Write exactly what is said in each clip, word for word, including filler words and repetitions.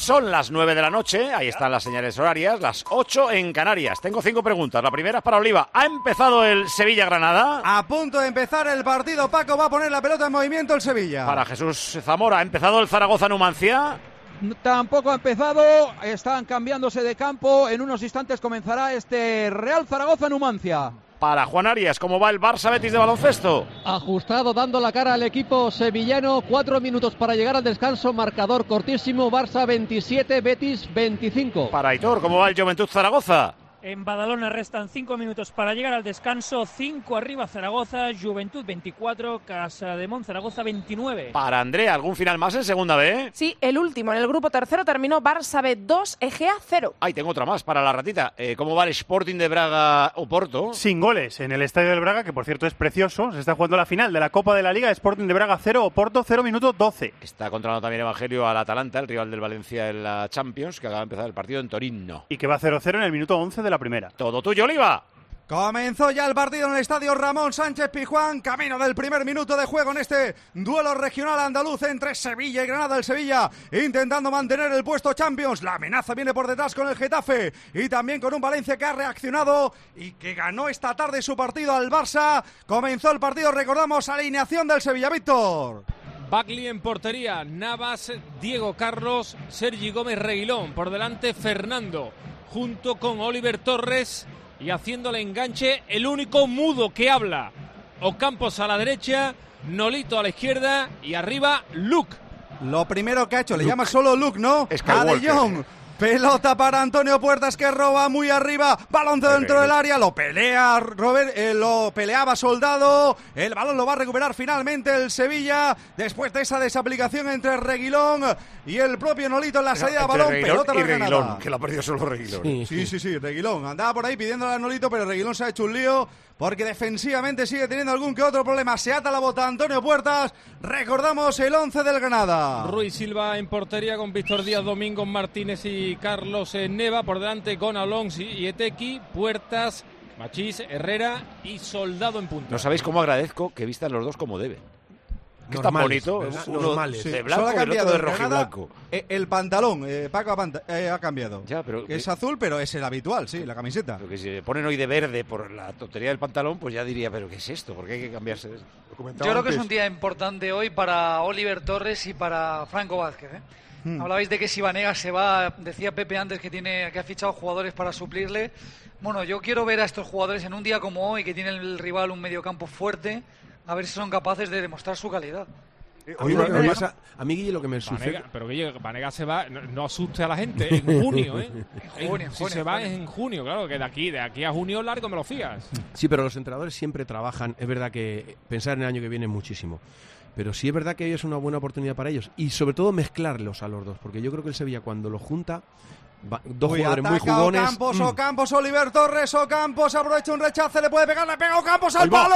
Son las nueve de la noche, ahí están las señales horarias, las ocho en Canarias. Tengo cinco preguntas. La primera es para Oliva. ¿Ha empezado el Sevilla-Granada? A punto de empezar el partido, Paco va a poner la pelota en movimiento el Sevilla. Para Jesús Zamora, ¿ha empezado el Zaragoza-Numancia? Tampoco ha empezado, están cambiándose de campo. En unos instantes comenzará este Real Zaragoza-Numancia. Para Juan Arias, ¿cómo va el Barça-Betis de baloncesto? Ajustado, dando la cara al equipo sevillano. Cuatro minutos para llegar al descanso. Marcador cortísimo. Barça veintisiete, Betis veinticinco. Para Aitor, ¿cómo va el Juventud Zaragoza? En Badalona restan cinco minutos para llegar al descanso. cinco arriba Zaragoza, Juventud veinticuatro, Casademón Zaragoza veintinueve. Para Andrea, ¿algún final más en segunda B? Sí, el último. En el grupo tercero terminó Barça B dos, Egea cero. Ay, tengo otra más para la ratita. Eh, ¿Cómo va el Sporting de Braga Oporto? Sin goles en el Estadio del Braga, que por cierto es precioso. Se está jugando la final de la Copa de la Liga. Sporting de Braga cero, Oporto cero, minuto doce. Está controlando también Evangelio al Atalanta, el rival del Valencia en la Champions, que acaba de empezar el partido en Torino. Y que va cero cero en el minuto once de la primera. Todo tuyo, Oliva. Comenzó ya el partido en el estadio Ramón Sánchez Pizjuán, camino del primer minuto de juego en este duelo regional andaluz entre Sevilla y Granada. El Sevilla intentando mantener el puesto Champions, la amenaza viene por detrás con el Getafe y también con un Valencia que ha reaccionado y que ganó esta tarde su partido al Barça. Comenzó el partido, recordamos, alineación del Sevilla, Víctor. Bagley en portería, Navas, Diego Carlos, Sergi Gómez Reguilón, por delante Fernando, junto con Oliver Torres y haciendo el enganche el único mudo que habla, Ocampos a la derecha, Nolito a la izquierda y arriba Luke. Lo primero que ha hecho, Luke. Le llama solo Luke, ¿no? A De Jong. Pelota para Antonio Puertas que roba muy arriba, balón dentro del área, lo pelea Robert, eh, lo peleaba Soldado, el balón lo va a recuperar finalmente el Sevilla después de esa desaplicación entre Reguilón y el propio Nolito en la salida de balón. Reguilón pelota y para Reguilón, Granada. que lo ha perdido solo Reguilón. Sí, sí, sí, sí, Reguilón andaba por ahí pidiéndole a Nolito, pero Reguilón se ha hecho un lío porque defensivamente sigue teniendo algún que otro problema. Se ata la bota Antonio Puertas. Recordamos el once del Granada. Ruiz Silva en portería con Víctor Díaz, Domingos Martínez y Carlos Neva. Por delante con Alonso y Etequi, Puertas, Machís, Herrera y Soldado en punta. No sabéis cómo agradezco que vistan los dos como deben. Que es tan bonito, uno normales. de Sí. blanco y el otro de rojo y blanco. Eh, el pantalón, eh, Paco ha, panta- eh, ha cambiado. Ya, pero es que, azul, pero es el habitual, sí, la camiseta. Pero que si le ponen hoy de verde por la tontería del pantalón, pues ya diría, ¿pero qué es esto? ¿Por qué hay que cambiarse de esto? Yo creo que es un día importante hoy para Oliver Torres y para Franco Vázquez, ¿eh? Hmm. Hablabais de que si Vanega se va, decía Pepe antes que tiene que ha fichado jugadores para suplirle. Bueno, yo quiero ver a estos jugadores en un día como hoy, que tiene el rival un mediocampo fuerte, a ver si son capaces de demostrar su calidad. A mí, lo que me pasa, a mí Guille, lo que me sucede... Vanega, pero Guille, Vanega se va, no, no asuste a la gente, en junio, ¿eh? En junio, en, si junio, se va junio. es en junio, claro, que de aquí, de aquí a junio largo me lo fías. Sí, pero los entrenadores siempre trabajan, es verdad que pensar en el año que viene es muchísimo, pero sí es verdad que hoy es una buena oportunidad para ellos, y sobre todo mezclarlos a los dos, porque yo creo que el Sevilla cuando lo junta, va, dos Uy, jugadores muy ataca jugones... Ocampos, mm. Ocampos, Oliver Torres, Ocampos, aprovecha un rechace, le puede pegar, le pega Ocampos al ¡Ahí va!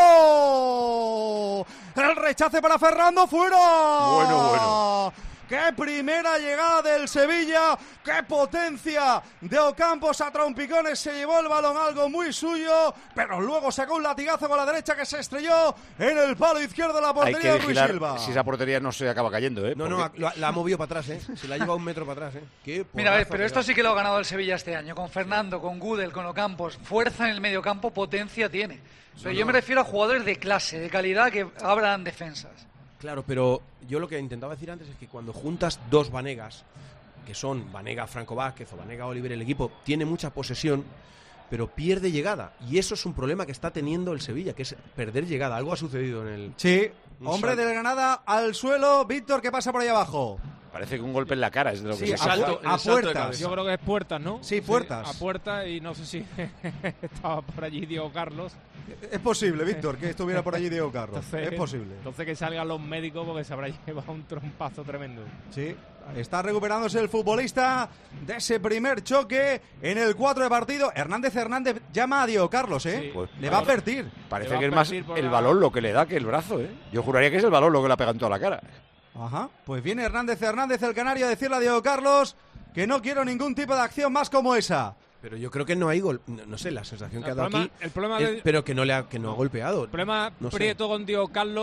palo. El rechace para Fernando, fuera. Bueno, bueno. ¡Qué primera llegada del Sevilla! ¡Qué potencia de Ocampos! A trompicones se llevó el balón, algo muy suyo, pero luego sacó un latigazo con la derecha que se estrelló en el palo izquierdo de la Hay portería que de Ruiz vigilar Silva. si esa portería no se acaba cayendo, ¿eh? No, no, la, la ha movido para atrás, ¿eh? Se la ha llevado un metro para atrás, ¿eh? Qué Mira, a ver, porrazo pero que esto da. sí que lo ha ganado el Sevilla este año, con Fernando, con Gudel, con Ocampos. Fuerza en el mediocampo, potencia tiene. Pero yo me refiero a jugadores de clase, de calidad, que abran defensas. Claro, pero yo lo que intentaba decir antes es que cuando juntas dos Vanegas, que son Vanega Franco Vázquez o Vanega Oliver, el equipo tiene mucha posesión, pero pierde llegada. Y eso es un problema que está teniendo el Sevilla, que es perder llegada. Algo ha sucedido en el... Sí, hombre salto. del Granada al suelo. Víctor, ¿qué pasa por ahí abajo? Parece que un golpe en la cara es de lo que Sí, se a, salto. pu- a puertas. Yo creo que es Puertas, ¿no? Sí, Puertas. A Puertas, y no sé si estaba por allí Diego Carlos. Es posible, Víctor, que estuviera por allí Diego Carlos. Entonces, es posible. Entonces que salgan los médicos porque se habrá llevado un trompazo tremendo. Sí, está recuperándose el futbolista de ese primer choque en el cuatro de partido. Hernández Hernández llama a Diego Carlos, ¿eh? Sí. Pues, le va a advertir. Parece Le va que a es más advertir por el la- balón lo que le da que el brazo, ¿eh? Yo juraría que es el balón lo que le ha pegado en toda la cara. Ajá, pues viene Hernández Hernández, el canario, a decirle a Diego Carlos que no quiero ningún tipo de acción más como esa. Pero yo creo que no hay gol, no, no sé, la sensación que El ha dado problema- aquí, el problema es- de- pero que no le ha, que no ha golpeado. El problema No sé. Prieto con Diego Carlos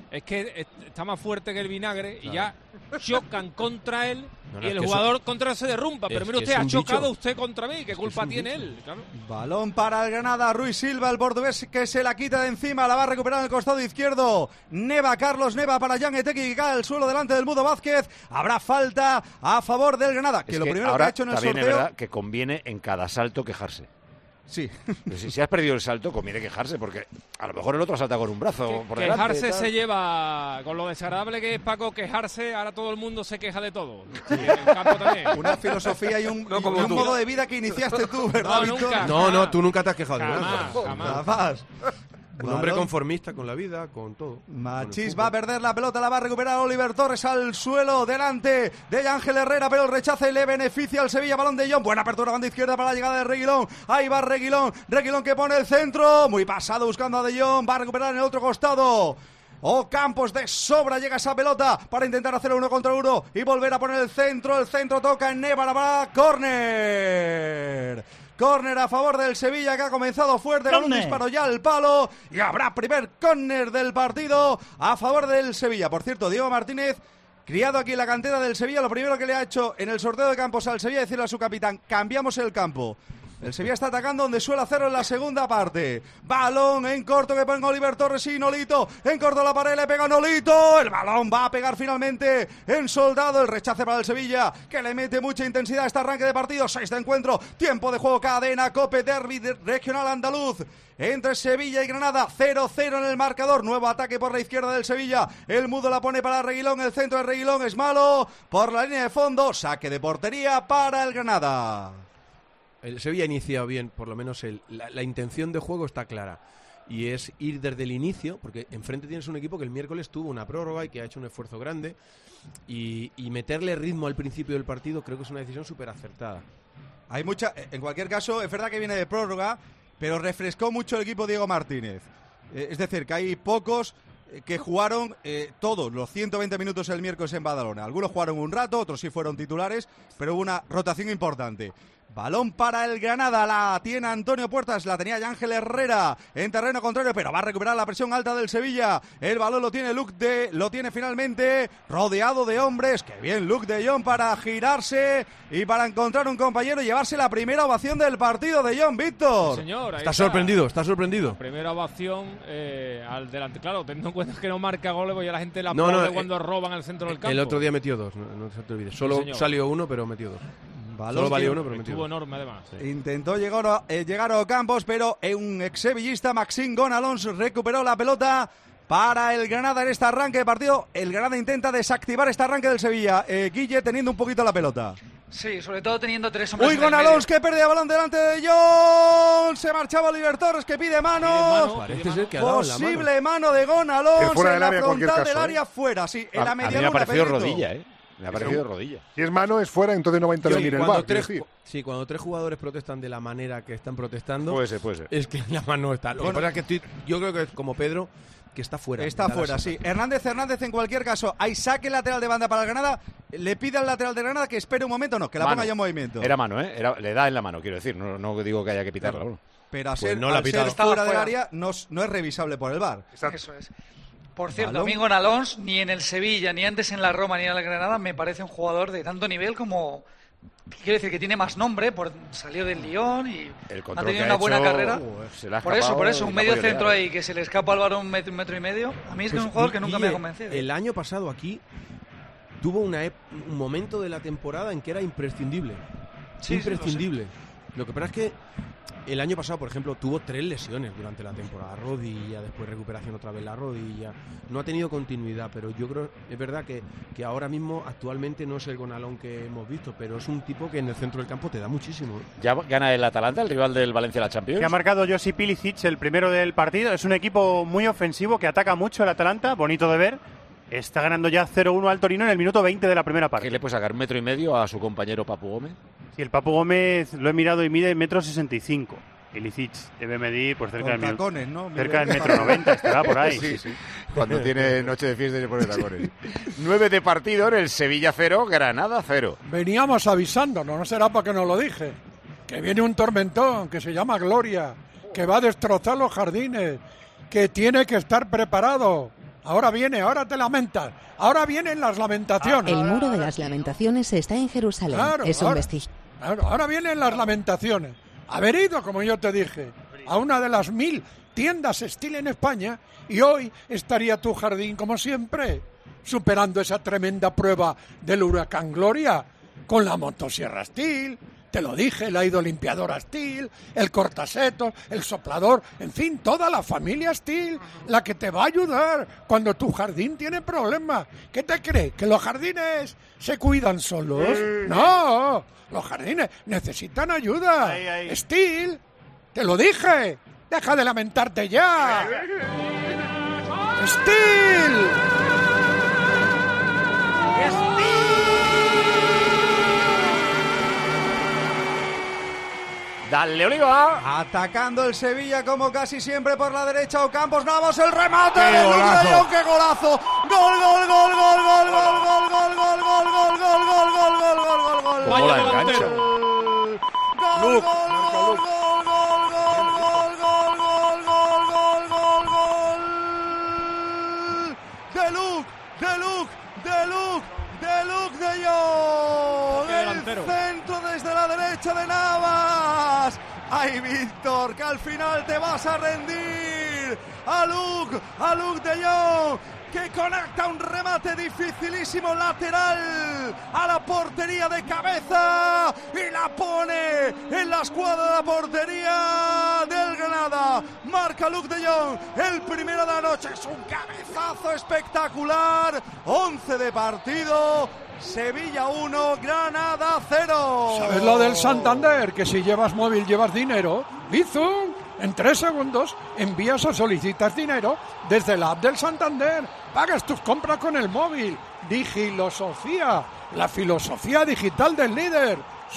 es que está más fuerte que el vinagre y ya chocan contra él No, no, y es el que jugador eso- contra él se derrumba. Pero es mire que usted, es ha un chocado bicho. usted contra mí. ¿Qué culpa es un tiene bicho. él? Claro. Balón para el Granada, Ruiz Silva, el portugués que se la quita de encima, la va a recuperar en el costado izquierdo. Neva, Carlos Neva para Jan Etequi, que cae al suelo delante del Mudo Vázquez. Habrá falta a favor del Granada, que Es lo que primero ahora que ha hecho en el también es sorteo... verdad que conviene en cada salto quejarse. Sí. Pero si, si has perdido el salto, conviene quejarse, porque a lo mejor el otro salta con un brazo por delante. Quejarse tal. se lleva, con lo desagradable que es, Paco, quejarse, ahora todo el mundo se queja de todo. Y en el campo también. Una filosofía y un, No y como un tú. modo de vida que iniciaste tú, ¿verdad, No, Víctor? nunca. No, no, tú nunca te has quejado de nada. Jamás, jamás. Jamás. Un hombre Balón. conformista con la vida, con todo. Machís Con va a el fútbol. perder la pelota, la va a recuperar Oliver Torres al suelo, delante de Ángel Herrera, pero el rechace le beneficia al Sevilla, balón de John, buena apertura, banda izquierda para la llegada de Reguilón, ahí va Reguilón, Reguilón que pone el centro, muy pasado buscando a De Jong, va a recuperar en el otro costado. Ocampos de sobra llega esa pelota para intentar hacer uno contra uno y volver a poner el centro, el centro toca en Neva, la va, córner. Córner a favor del Sevilla, que ha comenzado fuerte con un disparo ya al palo. Y habrá primer córner del partido a favor del Sevilla. Por cierto, Diego Martínez, criado aquí en la cantera del Sevilla, lo primero que le ha hecho en el sorteo de campos al Sevilla es decirle a su capitán, cambiamos el campo. El Sevilla está atacando donde suele hacerlo en la segunda parte. Balón en corto que pone Oliver Torres y Nolito. En corto la pared le pega Nolito. El balón va a pegar finalmente en Soldado. El rechace para el Sevilla, que le mete mucha intensidad a este arranque de partido. Seis de encuentro. Tiempo de juego, cadena, Cope, derbi regional andaluz. Entre Sevilla y Granada, cero cero en el marcador. Nuevo ataque por la izquierda del Sevilla. El Mudo la pone para Reguilón. El centro de Reguilón es malo. Por la línea de fondo, saque de portería para el Granada. El Sevilla ha iniciado bien, por lo menos el, la, la intención de juego está clara. Y es ir desde el inicio, porque enfrente tienes un equipo que el miércoles tuvo una prórroga y que ha hecho un esfuerzo grande. Y, y meterle ritmo al principio del partido creo que es una decisión súper acertada. Hay mucha, en cualquier caso, es verdad que viene de prórroga, pero refrescó mucho el equipo Diego Martínez. Eh, es decir, que hay pocos eh, que jugaron eh, todos los ciento veinte minutos el miércoles en Badalona. Algunos jugaron un rato, otros sí fueron titulares, pero hubo una rotación importante. Balón para el Granada, la tiene Antonio Puertas, la tenía ya Ángel Herrera en terreno contrario, pero va a recuperar la presión alta del Sevilla. El balón lo tiene Luke de, lo tiene finalmente rodeado de hombres. Qué bien Luke de Jong para girarse y para encontrar un compañero y llevarse la primera ovación del partido de Jong, Víctor. Sí, señor, ahí Está sorprendido, está sorprendido. Primera ovación eh, al delante. Claro, teniendo en cuenta que no marca goles, pues ya la gente la No, aplaude no, cuando eh, roban al centro del campo. El otro día metió dos, no, no se te olvide. Solo señor. salió uno, pero metió dos. Balón Solo valió que uno, pero metió Estuvo dos. enorme, además. Intentó llegar a, eh, llegar a Ocampos, pero un ex-sevillista, Maxime Gonalons, recuperó la pelota para el Granada en este arranque de partido. El Granada intenta desactivar este arranque del Sevilla. Eh, Guille teniendo un poquito la pelota. Sí, sobre todo teniendo tres hombres Uy, en el Gonalons medio. que perdía balón delante de John. Se marchaba Oliver Torres que pide manos. Parece ser que ha dado en la mano. Posible mano de Gonalons Que fuera en del la área en cualquier frontal del caso, área fuera. Sí, en A, la a mí media me ha luna, parecido Pedrito. rodilla, ¿eh? Me ha parecido rodilla. Si es mano, es fuera, entonces no va a intervenir el Cuando V A R. tres, quiero decir. sí, cuando tres jugadores protestan de la manera que están protestando, Puede ser, puede ser. es que la mano está. Lo que pasa es que estoy, yo creo que es como Pedro, que está fuera. Está Da la fuera, sí. sensación. Hernández Hernández, en cualquier caso, hay saque lateral de banda para el Granada. Le pide al lateral de Granada que espere un momento, no, que la Mano. ponga ya en movimiento. Era mano, ¿eh? Era, le da en la mano, quiero decir. No, no digo que haya que pitarla. Bueno. Pero a Pues ser, no la ha al ser pitado. fuera Estaba del fuera. área no, es- no es revisable por el V A R. Eso es. Por cierto, Balón. a mí Gonalons, ni en el Sevilla, ni antes en la Roma, ni en la Granada, me parece un jugador de tanto nivel como... Quiero decir que tiene más nombre, por, salió del Lyon y El ha control tenido que una ha buena hecho, carrera. se le ha Por eso, escapado por eso, y un no ha medio podido centro llegar. ahí que se le escapa al balón un metro, un metro y medio. A mí es que es un Pues, jugador que nunca me ha Guille, convencido. El año pasado aquí tuvo una ep- un momento de la temporada en que era imprescindible. Sí, imprescindible. Lo que pasa es que el año pasado, por ejemplo, tuvo tres lesiones durante la temporada. Rodilla, después recuperación otra vez la rodilla. No ha tenido continuidad, pero yo creo, es verdad que, que ahora mismo, actualmente, no es el Gonalón que hemos visto, pero es un tipo que en el centro del campo te da muchísimo. Ya gana el Atalanta, el rival del Valencia de la Champions. Que ha marcado Josip Ilicic, el primero del partido. Es un equipo muy ofensivo que ataca mucho el Atalanta, bonito de ver. Está ganando ya cero uno al Torino en el minuto veinte de la primera parte. ¿Qué le puede sacar? ¿Un metro y medio a su compañero Papu Gómez? Si el Papu Gómez lo he mirado y mide metro sesenta y cinco. Ilicic debe medir pues cerca Con del minuto. tacones, ¿no? Cerca del Mira, metro noventa, estará por ahí. Sí, sí. Cuando tiene noche de fiesta y se pone tacones. Nueve de partido en el Sevilla cero, Granada cero. Veníamos avisándonos, no será porque no lo dije, que viene un tormentón que se llama Gloria, que va a destrozar los jardines, que tiene que estar preparado. Ahora viene, ahora te lamentas. Ahora vienen las lamentaciones. El muro de las lamentaciones está en Jerusalén. Claro, es un ahora, vestigio. Claro, ahora vienen las lamentaciones. Haber ido, como yo te dije, a una de las mil tiendas Steel en España y hoy estaría tu jardín como siempre, superando esa tremenda prueba del huracán Gloria con la motosierra Steel. Te lo dije, la hidrolimpiadora Steel, el cortasetos, el soplador, en fin, toda la familia Steel, la que te va a ayudar cuando tu jardín tiene problemas. ¿Qué te crees? ¿Que los jardines se cuidan solos? No, los jardines necesitan ayuda. Ahí, ahí. Steel, te lo dije, deja de lamentarte ya. Steel. Dale, Oliva. Atacando el Sevilla como casi siempre por la derecha. Ocampos Navas, el remate ¡Qué de Luke golazo! de Jong, ¡qué golazo! ¡Gol, gol, gol, gol, gol, gol, gol, gol, gol, gol, gol, gol, gol, gol, gol, gol, gol, gol! Vaya Gol, enganche. gol, gol, Luke, gol, gol, gol, gol, gol, gol, gol, gol, gol, gol! De Luke, de Luke, de Luke, de Luke de Jong. Qué delantero. El centro desde la derecha de Navas. ¡Ay, Víctor, que al final te vas a rendir! A Luke, a Luke de Jong, que conecta un remate dificilísimo lateral a la portería de cabeza y la pone en la escuadra de la portería del Granada. Marca Luke de Jong, el primero de la noche. Es un cabezazo espectacular. once de partido. Sevilla uno, Granada cero. ¿Sabes lo del Santander? Que si llevas móvil llevas dinero. Bizum, en tres segundos envías o solicitas dinero desde la app del Santander. Pagas tus compras con el móvil. Digilosofía, la filosofía digital del líder.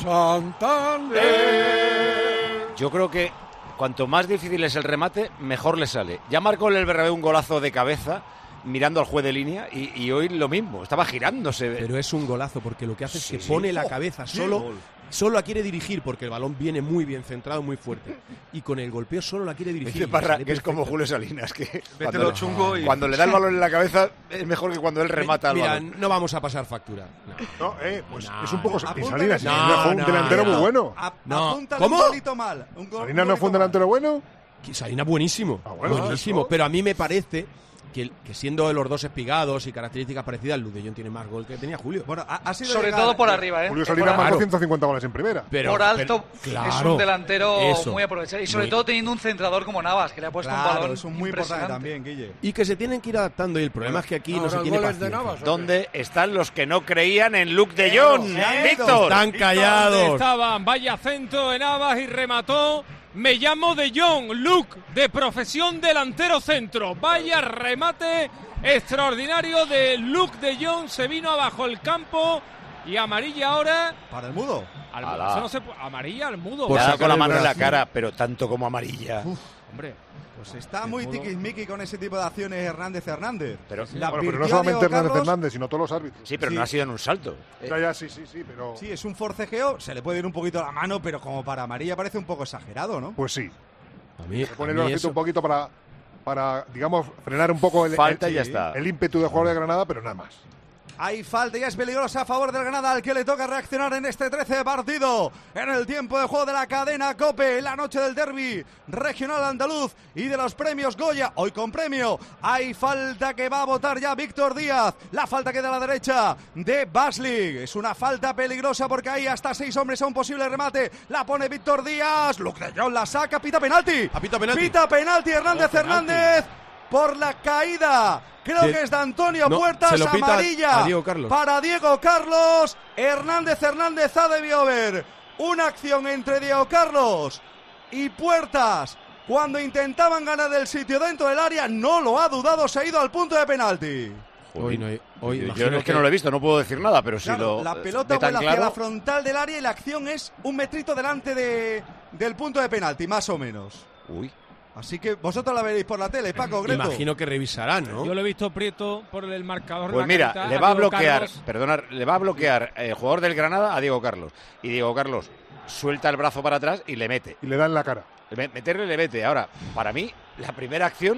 Santander. Yo creo que cuanto más difícil es el remate, mejor le sale. Ya marcó el Bernabéu un golazo de cabeza, mirando al juez de línea, y, y hoy lo mismo, estaba girándose. Pero es un golazo porque lo que hace Sí, es que sí. pone la Oh, cabeza qué solo, gol. solo la quiere dirigir porque el balón viene muy bien centrado, muy fuerte. Y con el golpeo solo la quiere dirigir. Dice Parra que es como Julio Salinas, que cuando, lo chungo y- cuando le da el balón en la cabeza es mejor que cuando él remata el Mira, balón. no vamos a pasar factura. No, No, eh, pues No, es un poco... no. Y Salinas, No, no, fue un no, delantero no. muy bueno. A- No. apúntale ¿Cómo? un golito mal. Un gol- ¿Salinas un no fue un golito mal. delantero bueno? Salinas buenísimo, bueno, buenísimo. eso. Pero a mí me parece que, que siendo de los dos espigados y características parecidas, Luke de Jong tiene más gol que tenía Julio. Bueno, ha, ha sido Sobre llegar- todo por arriba, ¿eh? Julio Por Salinas alto. marcó ciento cincuenta goles en primera. Pero- por alto pero- es claro, un delantero eso. muy aprovechado y sobre Muy- todo teniendo un centrador como Navas que le ha puesto un Claro, balón es un muy importante impresionante. también, Guille. Y que se tienen que ir adaptando y el problema es que aquí no Ahora se el tiene gol es de paciencia. Navas, ¿o qué? ¿Dónde están los que no creían en Luke de Jong? Se ha ido. Víctor. Están callados. Estaban, vaya centro de Navas y remató. Me llamo De Jong, Luke, de profesión delantero centro. Vaya remate extraordinario de Luke De Jong. Se vino abajo el campo y amarilla ahora. Para el mudo. Al, Ala. eso no se pu- amarilla al mudo. Le ha dado sacar con la el mano en la brazo. cara, pero tanto como amarilla. Hombre, Pues está muy tiquismiqui con ese tipo de acciones Hernández Hernández. Pero, La Bueno, pero no advirtió solamente Diego Hernández Carlos. Hernández, sino todos los árbitros. sí, pero Sí. no ha sido en un salto. Ya, ya, sí, sí, sí, pero... Sí, es un forcejeo, se le puede ir un poquito la mano, pero como para amarilla parece un poco exagerado, ¿no? Pues sí. A mí, Se pone a el mí bracito eso- un poquito para, para, digamos, frenar un poco el, Falta el, y ya está. el ímpetu de jugador de Granada, pero nada más. Hay falta y es peligrosa a favor del Granada, al que le toca reaccionar en este trece de partido. En el tiempo de juego de la cadena COPE, en la noche del derbi regional andaluz y de los premios Goya, hoy con premio. Hay falta que va a votar ya Víctor Díaz. La falta que da a la derecha de Baslig. Es una falta peligrosa porque hay hasta seis hombres a un posible remate. La pone Víctor Díaz. Luke de Jong la saca, pita penalti. A pita penalti. Pita penalti Hernández Oh, penalti. Hernández por la caída. Creo De- que es de Antonio No, Puertas, se lo pita amarilla a Diego Carlos. para Diego Carlos. Hernández Hernández ha debido ver una acción entre Diego Carlos y Puertas cuando intentaban ganar el sitio dentro del área. No lo ha dudado, se ha ido al punto de penalti. Hoy no hay- hoy yo imagino es que, no lo he visto, no puedo decir nada, pero si Claro, lo la pelota ve tan vuela hacia claro- la frontal del área y la acción es un metrito delante de, del punto de penalti, más o menos. Uy. Así que vosotros la veréis por la tele, Paco Greto. Imagino que revisarán, ¿no? yo lo he visto Prieto por el marcador. de Pues la mira, carita le va a Diego bloquear, Carlos. perdonar, le va a bloquear el jugador del Granada a Diego Carlos. Y Diego Carlos suelta el brazo para atrás y le mete. Y le da en la cara. Me- Meterle le mete. Ahora, para mí, la primera acción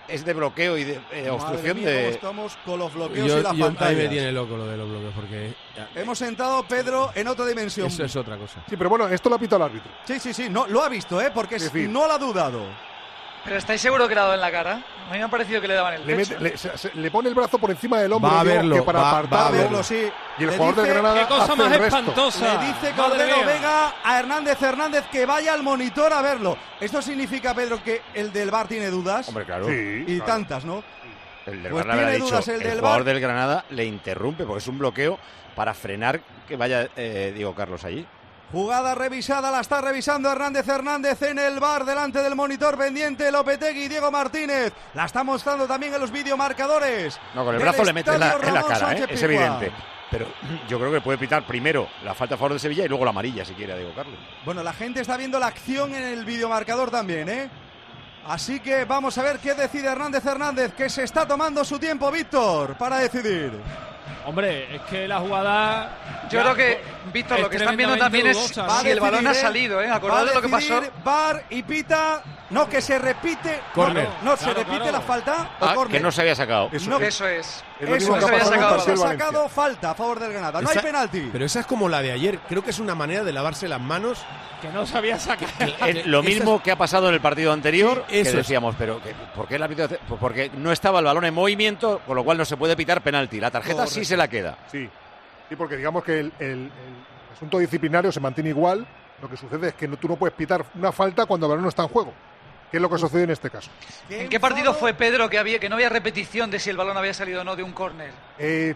es de bloqueo y de eh, obstrucción mía, de... cómo estamos con los bloqueos Yo, y las yo, a mí pantallas. me tiene loco lo de los bloqueos porque... Hemos entrado, Pedro, en otra dimensión. Eso es otra cosa. Sí, pero bueno, esto lo ha pitado el árbitro. Sí, sí, sí, no, lo ha visto, ¿eh? Porque Es decir, no lo ha dudado. Pero ¿estáis seguros que le ha dado en la cara? A mí me ha parecido que le daban el Le, pecho. mete- le- se- se- le pone el brazo por encima del hombro. Va a digo, verlo, que para va- apartarlo. va a verlo, sí. Y el Le jugador dice- de Granada ¡Qué cosa hace más el resto. espantosa! Le dice Madre Cordero mía. Vega a Hernández Hernández que vaya al monitor a verlo. ¿Esto significa, Pedro, que el del V A R tiene dudas? Hombre, claro. Sí, y claro. tantas, ¿no? El del Pues Granada le ha tiene dicho, dudas el el, del jugador V A R. del Granada le interrumpe porque es un bloqueo para frenar que vaya eh, Diego Carlos allí. Jugada revisada, la está revisando Hernández Hernández en el V A R delante del monitor pendiente Lopetegui y Diego Martínez. La está mostrando también en los videomarcadores. No, con el del brazo le mete en la, Estadio en la Ramón cara, ¿eh? Sánchez Es Pizjuán. evidente. Pero yo creo que puede pitar primero la falta a favor de Sevilla y luego la amarilla, si quiere, a Diego Carlos. Bueno, la gente está viendo la acción en el videomarcador también, ¿eh? Así que vamos a ver qué decide Hernández Hernández, que se está tomando su tiempo, Víctor, para decidir. Hombre, es que la jugada... Yo ya, creo que, Víctor, es lo que están viendo tremendamente también es dudosa, Va a ¿no? si el balón ha decidir, salido, ¿eh? Va a Acordad de lo que pasó. decidir V A R y pita. No, que se repite. Córner. No, no, se Claro, repite claro. la falta o Ah, córner. que no se había sacado. Eso, No, es, Eso es. es lo Eso mismo es, que ha se había pasado en el sacado partido se ha del sacado Valencia. falta a favor del Granada. No Esa- hay penalti. Pero esa es como la de ayer. Creo que es una manera de lavarse las manos. Que no se había sacado. Eh, lo Esa mismo es- que ha pasado en el partido anterior, Sí, que eso es. decíamos, pero que- ¿por qué el árbitro hace- pues porque no estaba el balón en movimiento, con lo cual no se puede pitar penalti. La tarjeta sí Correcto. se la queda. Sí, sí, porque digamos que el, el- el asunto disciplinario se mantiene igual. Lo que sucede es que no, tú no puedes pitar una falta cuando el balón no está en juego. ¿Qué es lo que sucede en este caso? ¿En qué partido fue, Pedro, que había que no había repetición de si el balón había salido o no de un córner? Eh,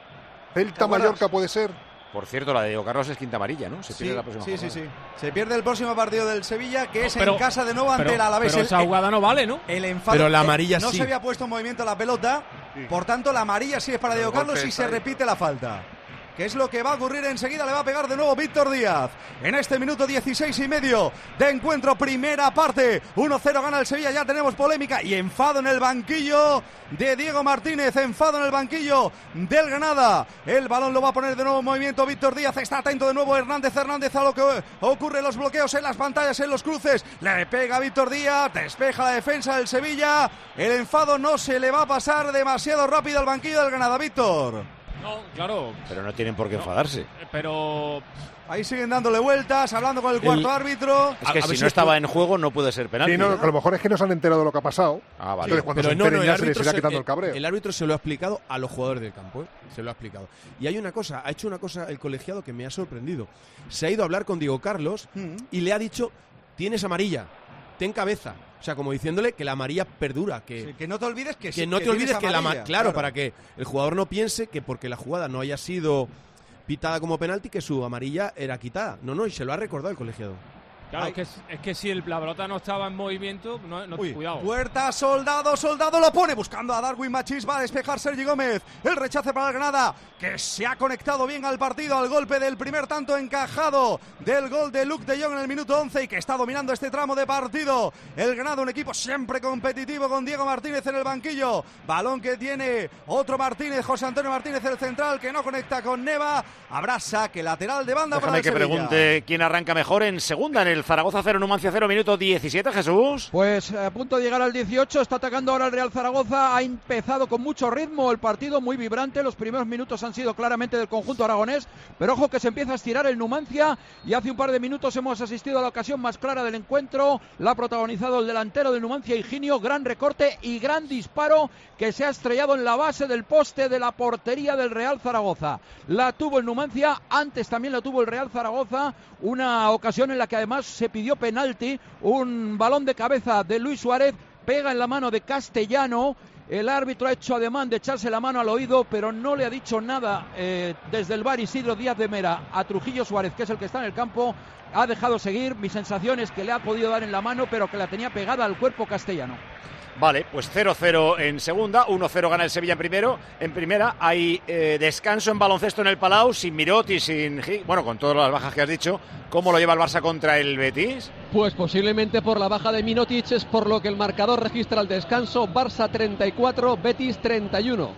Celta acuerdas? Mallorca puede ser. Por cierto, la de Diego Carlos es quinta amarilla, ¿no? Se Sí, pierde la próxima sí, sí, jornada. sí. Se pierde el próximo partido del Sevilla, que es Pero- en casa de nuevo ante pero, el Alavés. pero El- esa jugada no vale, ¿no? El enfado. Pero la eh, amarilla no sí. se había puesto en movimiento la pelota, Sí. por tanto la amarilla sí es para Pero Diego el golpe Carlos y está se ahí. repite la falta. ¿Qué es lo que va a ocurrir enseguida? Le va a pegar de nuevo Víctor Díaz. En este minuto dieciséis y medio de encuentro, primera parte. uno cero gana el Sevilla, ya tenemos polémica y enfado en el banquillo de Diego Martínez. Enfado en el banquillo del Granada. El balón lo va a poner de nuevo en movimiento Víctor Díaz. Está atento de nuevo Hernández Hernández a lo que ocurre en los bloqueos en las pantallas, en los cruces. Le pega Víctor Díaz, despeja la defensa del Sevilla. El enfado no se le va a pasar demasiado rápido al banquillo del Granada, Víctor. No, claro. Pero no tienen por qué enfadarse. Pero Ahí siguen dándole vueltas, hablando con el cuarto El- árbitro. Es que a si ver si no estaba esto- en juego no puede ser penalti. Sí, no, ¿no? a lo mejor es que no se han enterado de lo que ha pasado. Ah, vale. Entonces, cuando Pero se no, enteren no, el ya se les árbitro, irá se, quitando el- el cabreo. el árbitro se lo ha explicado a los jugadores del campo, ¿eh? Se lo ha explicado. Y hay una cosa, ha hecho una cosa el colegiado que me ha sorprendido. Se ha ido a hablar con Diego Carlos Mm. y le ha dicho, tienes amarilla, ten cabeza. O sea, como diciéndole que la amarilla perdura, que, Sí, que no te olvides que, que sí, no te tienes olvides que la amarilla, ma- claro, para que el jugador no piense que porque la jugada no haya sido pitada como penalti, que su amarilla era quitada. No, no, y se lo ha recordado el colegiado. claro, Ay. es que, es que si el, la pelota no estaba en movimiento, no, no Uy, cuidado. Puerta, Soldado, Soldado lo pone buscando a Darwin Machís, va a despejar Sergi Gómez, el rechace para el Granada, que se ha conectado bien al partido, al golpe del primer tanto encajado del gol de Luke de Jong en el minuto once y que está dominando este tramo de partido. El Granada, un equipo siempre competitivo con Diego Martínez en el banquillo, balón que tiene otro Martínez, José Antonio Martínez, el central, que no conecta con Neva, habrá saque lateral de banda para Déjame el que Sevilla. pregunte quién arranca mejor en segunda, en el Zaragoza cero, Numancia cero, minuto diecisiete, Jesús. Pues a punto de llegar al dieciocho, está atacando ahora el Real Zaragoza, ha empezado con mucho ritmo el partido, muy vibrante, los primeros minutos han sido claramente del conjunto aragonés, pero ojo que se empieza a estirar el Numancia y hace un par de minutos hemos asistido a la ocasión más clara del encuentro, la ha protagonizado el delantero del Numancia, Higinio, gran recorte y gran disparo que se ha estrellado en la base del poste de la portería del Real Zaragoza. La tuvo el Numancia, antes también la tuvo el Real Zaragoza, una ocasión en la que además se pidió penalti, un balón de cabeza de Luis Suárez, pega en la mano de Castellano, el árbitro ha hecho ademán de echarse la mano al oído, pero no le ha dicho nada eh, desde el V A R Isidro Díaz de Mera a Trujillo Suárez, que es el que está en el campo, ha dejado seguir, mi sensación es que le ha podido dar en la mano, pero que la tenía pegada al cuerpo Castellano. Vale, pues cero cero en segunda, uno cero gana el Sevilla en primero. En primera hay eh, descanso en baloncesto en el Palau, sin Mirot y sin... Bueno, con todas las bajas que has dicho. ¿Cómo lo lleva el Barça contra el Betis? Pues posiblemente por la baja de Minotic, es por lo que el marcador registra el descanso. Barça treinta y cuatro, Betis treinta y uno.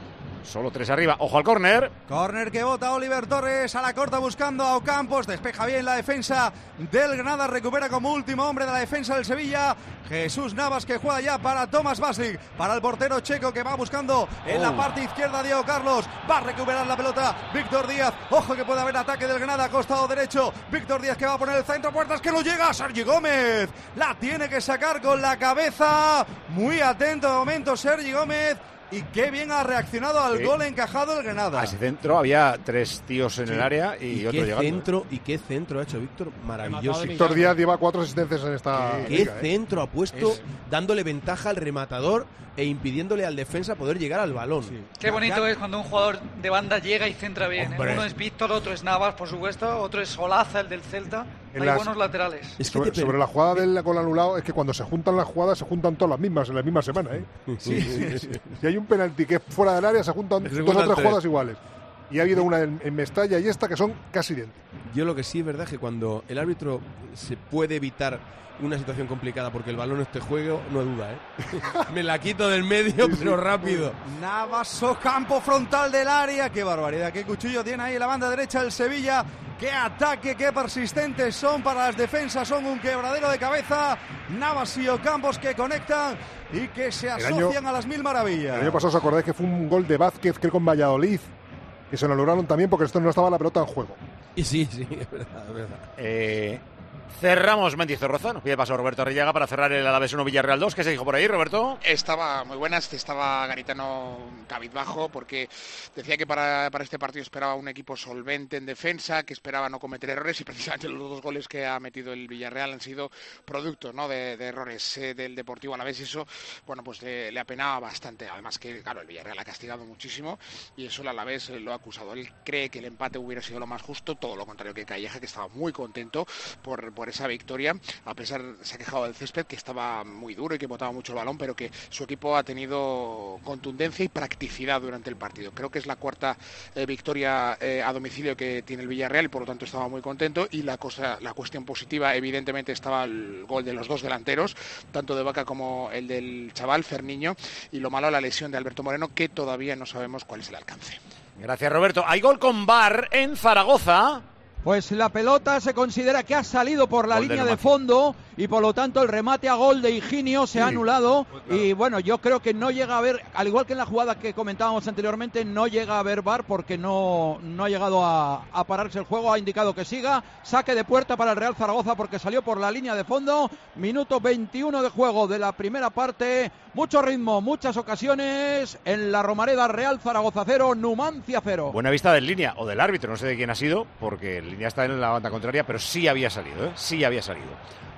Solo tres arriba. Ojo al córner. Córner que bota Oliver Torres a la corta buscando a Ocampos. Despeja bien la defensa del Granada. Recupera como último hombre de la defensa del Sevilla Jesús Navas, que juega ya para Tomás Váslik. Para el portero checo que va buscando en oh. la parte izquierda Diego Carlos. Va a recuperar la pelota Víctor Díaz. Ojo que puede haber ataque del Granada. Costado derecho. Víctor Díaz que va a poner el centro. Puertas que no llega. Sergi Gómez. La tiene que sacar con la cabeza. Muy atento de momento Sergi Gómez. Y qué bien ha reaccionado al sí. gol encajado el Granada. A ese centro había tres tíos en sí. el área y, y otro qué llegando. Centro, y qué centro ha hecho Víctor, maravilloso. Víctor Díaz lleva cuatro asistencias en esta sí. Qué liga, centro ¿eh? ha puesto, es... dándole ventaja al rematador e impidiéndole al defensa poder llegar al balón. Sí. Qué bonito es cuando un jugador de banda llega y centra bien. ¿eh? Uno es Víctor, otro es Navas, por supuesto, otro es Olaza, el del Celta. En Hay las... buenos laterales. Es que sobre, te... sobre la jugada del gol anulado, es que cuando se juntan las jugadas, se juntan todas las mismas en la misma semana. ¿eh? Sí, sí, sí. Si hay un penalti que es fuera del área, se juntan se dos o tres jugadas iguales. Y ha habido una en, en Mestalla y esta que son casi idénticas. Yo lo que sí es verdad es que cuando el árbitro se puede evitar una situación complicada porque el balón este juego, no duda, ¿eh? Me la quito del medio, sí, pero sí. rápido. Navas, campo frontal del área. Qué barbaridad, qué cuchillo tiene ahí en la banda derecha el Sevilla. Qué ataque, qué persistentes son para las defensas. Son un quebradero de cabeza. Navas y Ocampos que conectan y que se asocian año, a las mil maravillas. El año pasado os acordáis que fue un gol de Vázquez, creo, con Valladolid, que se lo lograron también porque esto no estaba la pelota en juego. Y sí, sí, es verdad, es verdad. Eh... Cerramos Mendy Zorroza, nos pide paso Roberto Arrillaga para cerrar el Alavés uno Villarreal dos. ¿Qué se dijo por ahí, Roberto? Estaba muy buenas, estaba Garitano cabizbajo porque decía que para, para este partido esperaba un equipo solvente en defensa, que esperaba no cometer errores y precisamente los dos goles que ha metido el Villarreal han sido producto, ¿no? de, de errores eh, del Deportivo Alavés y eso, bueno, pues le, le apenaba bastante. Además que, claro, el Villarreal ha castigado muchísimo y eso el Alavés lo ha acusado. Él cree que el empate hubiera sido lo más justo, todo lo contrario que Calleja, que estaba muy contento por, por esa victoria, a pesar, se ha quejado del césped, que estaba muy duro y que botaba mucho el balón, pero que su equipo ha tenido contundencia y practicidad durante el partido. Creo que es la cuarta eh, victoria eh, a domicilio que tiene el Villarreal y por lo tanto estaba muy contento. Y la cosa, la cuestión positiva evidentemente estaba el gol de los dos delanteros, tanto de Vaca como el del chaval Ferniño, y lo malo la lesión de Alberto Moreno, que todavía no sabemos cuál es el alcance. Gracias, Roberto. Hay gol con V A R en Zaragoza. Pues la pelota se considera que ha salido por la gol línea de, de fondo y por lo tanto el remate a gol de Higinio se sí, ha anulado. Pues claro. Y bueno, yo creo que no llega a haber, al igual que en la jugada que comentábamos anteriormente, no llega a haber V A R porque no, no ha llegado a, a pararse el juego. Ha indicado que siga. Saque de puerta para el Real Zaragoza porque salió por la línea de fondo. Minuto veintiuno de juego de la primera parte. Mucho ritmo, muchas ocasiones en la Romareda. Real Zaragoza cero, Numancia cero. Buena vista del línea o del árbitro, no sé de quién ha sido, porque el línea está en la banda contraria, pero sí había salido, ¿eh? Sí había salido.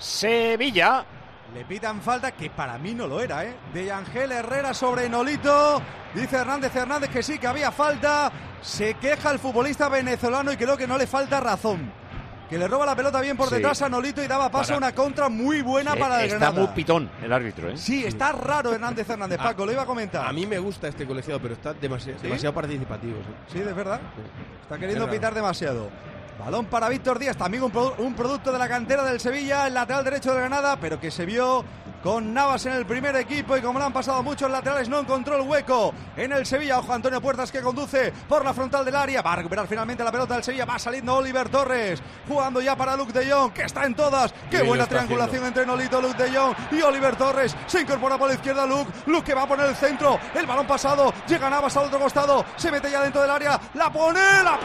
Sevilla. Le pitan falta, que para mí no lo era, ¿eh? De Ángel Herrera sobre Nolito. Dice Hernández Hernández que sí, que había falta. Se queja el futbolista venezolano y creo que no le falta razón. Que le roba la pelota bien por sí. detrás a Nolito y daba paso para. a una contra muy buena sí, para el está Granada. Está muy pitón el árbitro, ¿eh? Sí, está raro Hernández Hernández. Paco, lo iba a comentar. A mí me gusta este colegiado, pero está demasiado, ¿Sí? demasiado participativo. ¿sí? sí, de verdad. Sí. Está queriendo pitar demasiado. Balón para Víctor Díaz, también un, pro, un producto de la cantera del Sevilla, el lateral derecho de Granada, pero que se vio con Navas en el primer equipo y como le han pasado muchos laterales no encontró el hueco en el Sevilla. Ojo Antonio Puertas que conduce por la frontal del área, va a recuperar finalmente la pelota del Sevilla, va saliendo Oliver Torres, jugando ya para Luke de Jong, que está en todas. Qué buena triangulación haciendo. entre Nolito, Luke de Jong y Oliver Torres. Se incorpora por la izquierda Luke, Luke que va a poner el centro, el balón pasado, llega Navas al otro costado, se mete ya dentro del área, la pone, la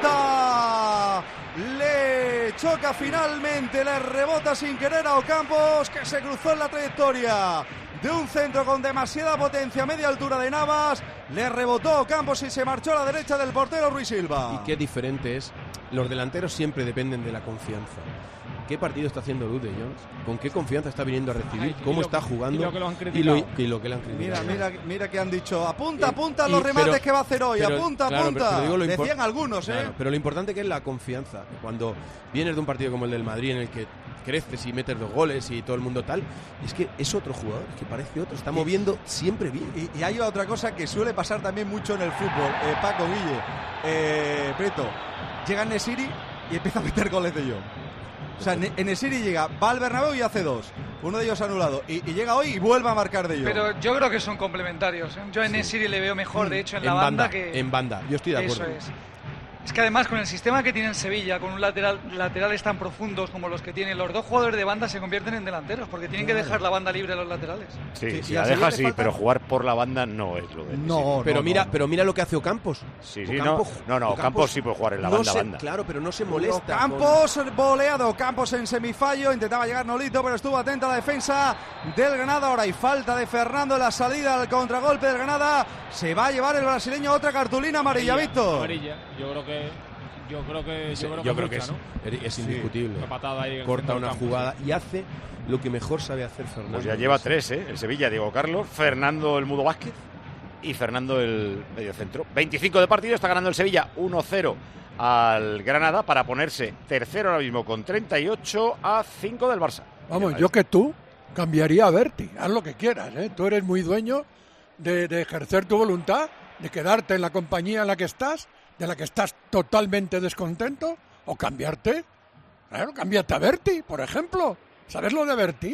pelota le choca finalmente, le rebota sin querer a Ocampos, que se cruzó en la trayectoria de un centro con demasiada potencia a media altura de Navas. Le rebotó Ocampos y se marchó a la derecha del portero Ruiz Silva. Y qué diferente es, los delanteros siempre dependen de la confianza. ¿Qué partido está haciendo Luke de Jong? ¿Con qué confianza está viniendo a recibir? ¿Cómo lo, está jugando? Y lo que lo han criticado. Y lo, y lo que le han criticado. Mira, mira, mira que han dicho, apunta, apunta eh, los remates pero, que va a hacer hoy, pero, apunta, claro, apunta. Pero, pero Decían impor- algunos, ¿eh? Claro, pero lo importante que es la confianza. Cuando vienes de un partido como el del Madrid en el que creces y metes dos goles y todo el mundo tal, es que es otro jugador, es que parece otro, está moviendo siempre bien. Y, y hay otra cosa que suele pasar también mucho en el fútbol, eh, Paco, Guille, eh, Preto, llega Nesiri y empieza a meter goles de Jong. O sea, en Nesiri llega, va al Bernabéu y hace dos. uno de ellos anulado. Y, y llega hoy y vuelve a marcar de Jong. Pero yo creo que son complementarios. ¿eh? Yo en Nesiri le veo mejor, de hecho, en, en la banda, banda que... En banda, yo estoy de acuerdo. Eso es. Es que además con el sistema que tiene en Sevilla, con un lateral, laterales tan profundos como los que tienen, los dos jugadores de banda se convierten en delanteros, porque tienen claro. que dejar la banda libre a los laterales. Sí, sí si la deja sí, falta... pero jugar por la banda no es lo de No, pero no, mira, no. pero mira lo que hace Ocampos. Sí, sí, Ocampo, no, no, no, Ocampos, Ocampos sí puede jugar en la no banda, se, banda. Claro, pero no se molesta. Campos con... voleado, Campos en semifallo, intentaba llegar Nolito, pero estuvo atenta a la defensa del Granada. Ahora hay falta de Fernando en la salida al contragolpe del Granada. Se va a llevar el brasileño otra cartulina amarilla, amarilla Víctor. Amarilla, yo creo que Yo creo que, yo creo yo que, creo que mucha, es, ¿no? es indiscutible. Sí, una patada ahí corta una campo, jugada sí. y hace lo que mejor sabe hacer Fernando. Pues ya lleva tres, ¿eh? El Sevilla, Diego Carlos, Fernando el Mudo Vázquez y Fernando el mediocentro. veinticinco de partido, está ganando el Sevilla uno cero al Granada para ponerse tercero ahora mismo con treinta y ocho a cinco del Barça. Vamos, yo que tú cambiaría a Berti, haz lo que quieras, ¿eh? Tú eres muy dueño de, de ejercer tu voluntad, de quedarte en la compañía en la que estás, de la que estás totalmente descontento, o cambiarte. Claro, cámbiate a Berti, por ejemplo. ¿Sabes lo de Berti?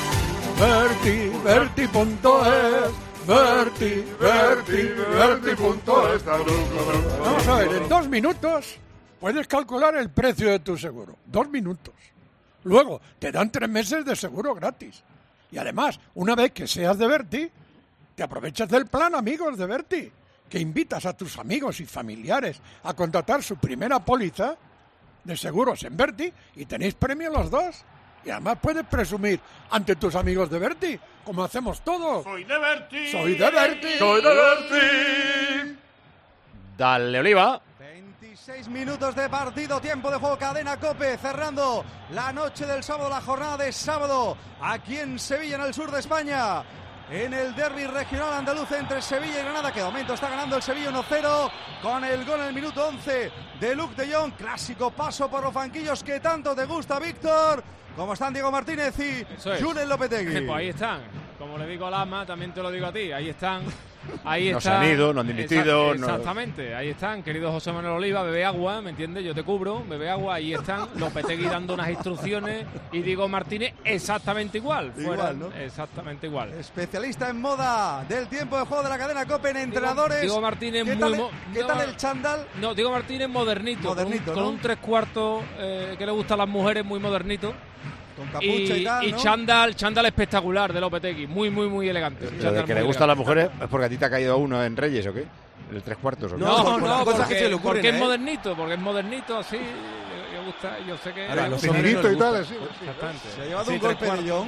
Berti, Berti punto es, Berti, Berti, Berti punto es. Vamos a ver, en dos minutos puedes calcular el precio de tu seguro. Dos minutos. Luego, te dan tres meses de seguro gratis. Y además, una vez que seas de Berti, te aprovechas del plan Amigos de Berti, que invitas a tus amigos y familiares a contratar su primera póliza de seguros en Berti y tenéis premio los dos. Y además puedes presumir ante tus amigos de Berti, como hacemos todos. Soy de Berti. Soy de Berti. Soy de Berti. Dale, Oliva. veintiséis minutos de partido, tiempo de juego, cadena COPE, cerrando la noche del sábado, la jornada de sábado, aquí en Sevilla, en el sur de España. En el derbi regional andaluz entre Sevilla y Granada, que de momento está ganando el Sevilla uno cero, con el gol en el minuto once de Luuk de Jong. Clásico paso por los banquillos que tanto te gusta, Víctor. ¿Cómo están Diego Martínez y Julen Lopetegui? Pues ahí están. Como le digo al Ama, también te lo digo a ti. Ahí están. Ahí no están. se han ido, no han dimitido. Exact, exactamente. No... Ahí están, querido José Manuel Oliva. Bebe agua, ¿me entiendes? Yo te cubro. Bebe agua. Ahí están. Lopetegui dando unas instrucciones. Y Diego Martínez exactamente igual. Fuera, igual, ¿no? Exactamente igual. Especialista en moda del tiempo de juego de la cadena COPE en entrenadores. Diego Martínez ¿Qué muy... Tal, ¿Qué no, tal el chándal? No, Diego Martínez modernito. Modernito, con un, ¿no? con un tres cuartos eh, que le gusta a las mujeres, muy modernito. Con capucha y, y tal, y ¿no? chándal, chándal espectacular de Lopetegui, muy, muy, muy elegante. Sí, lo de que le gustan las mujeres es porque a ti te ha caído uno en Reyes, ¿o qué? El tres cuartos, ¿o qué? No, no, no cosas porque, que se le ocurren, porque ¿eh? es modernito, porque es modernito, así, le, le gusta, yo sé que... Ahora, los finiritos y tal, sí. Exactamente. Se ha llevado Sí, un golpe tres de Jong.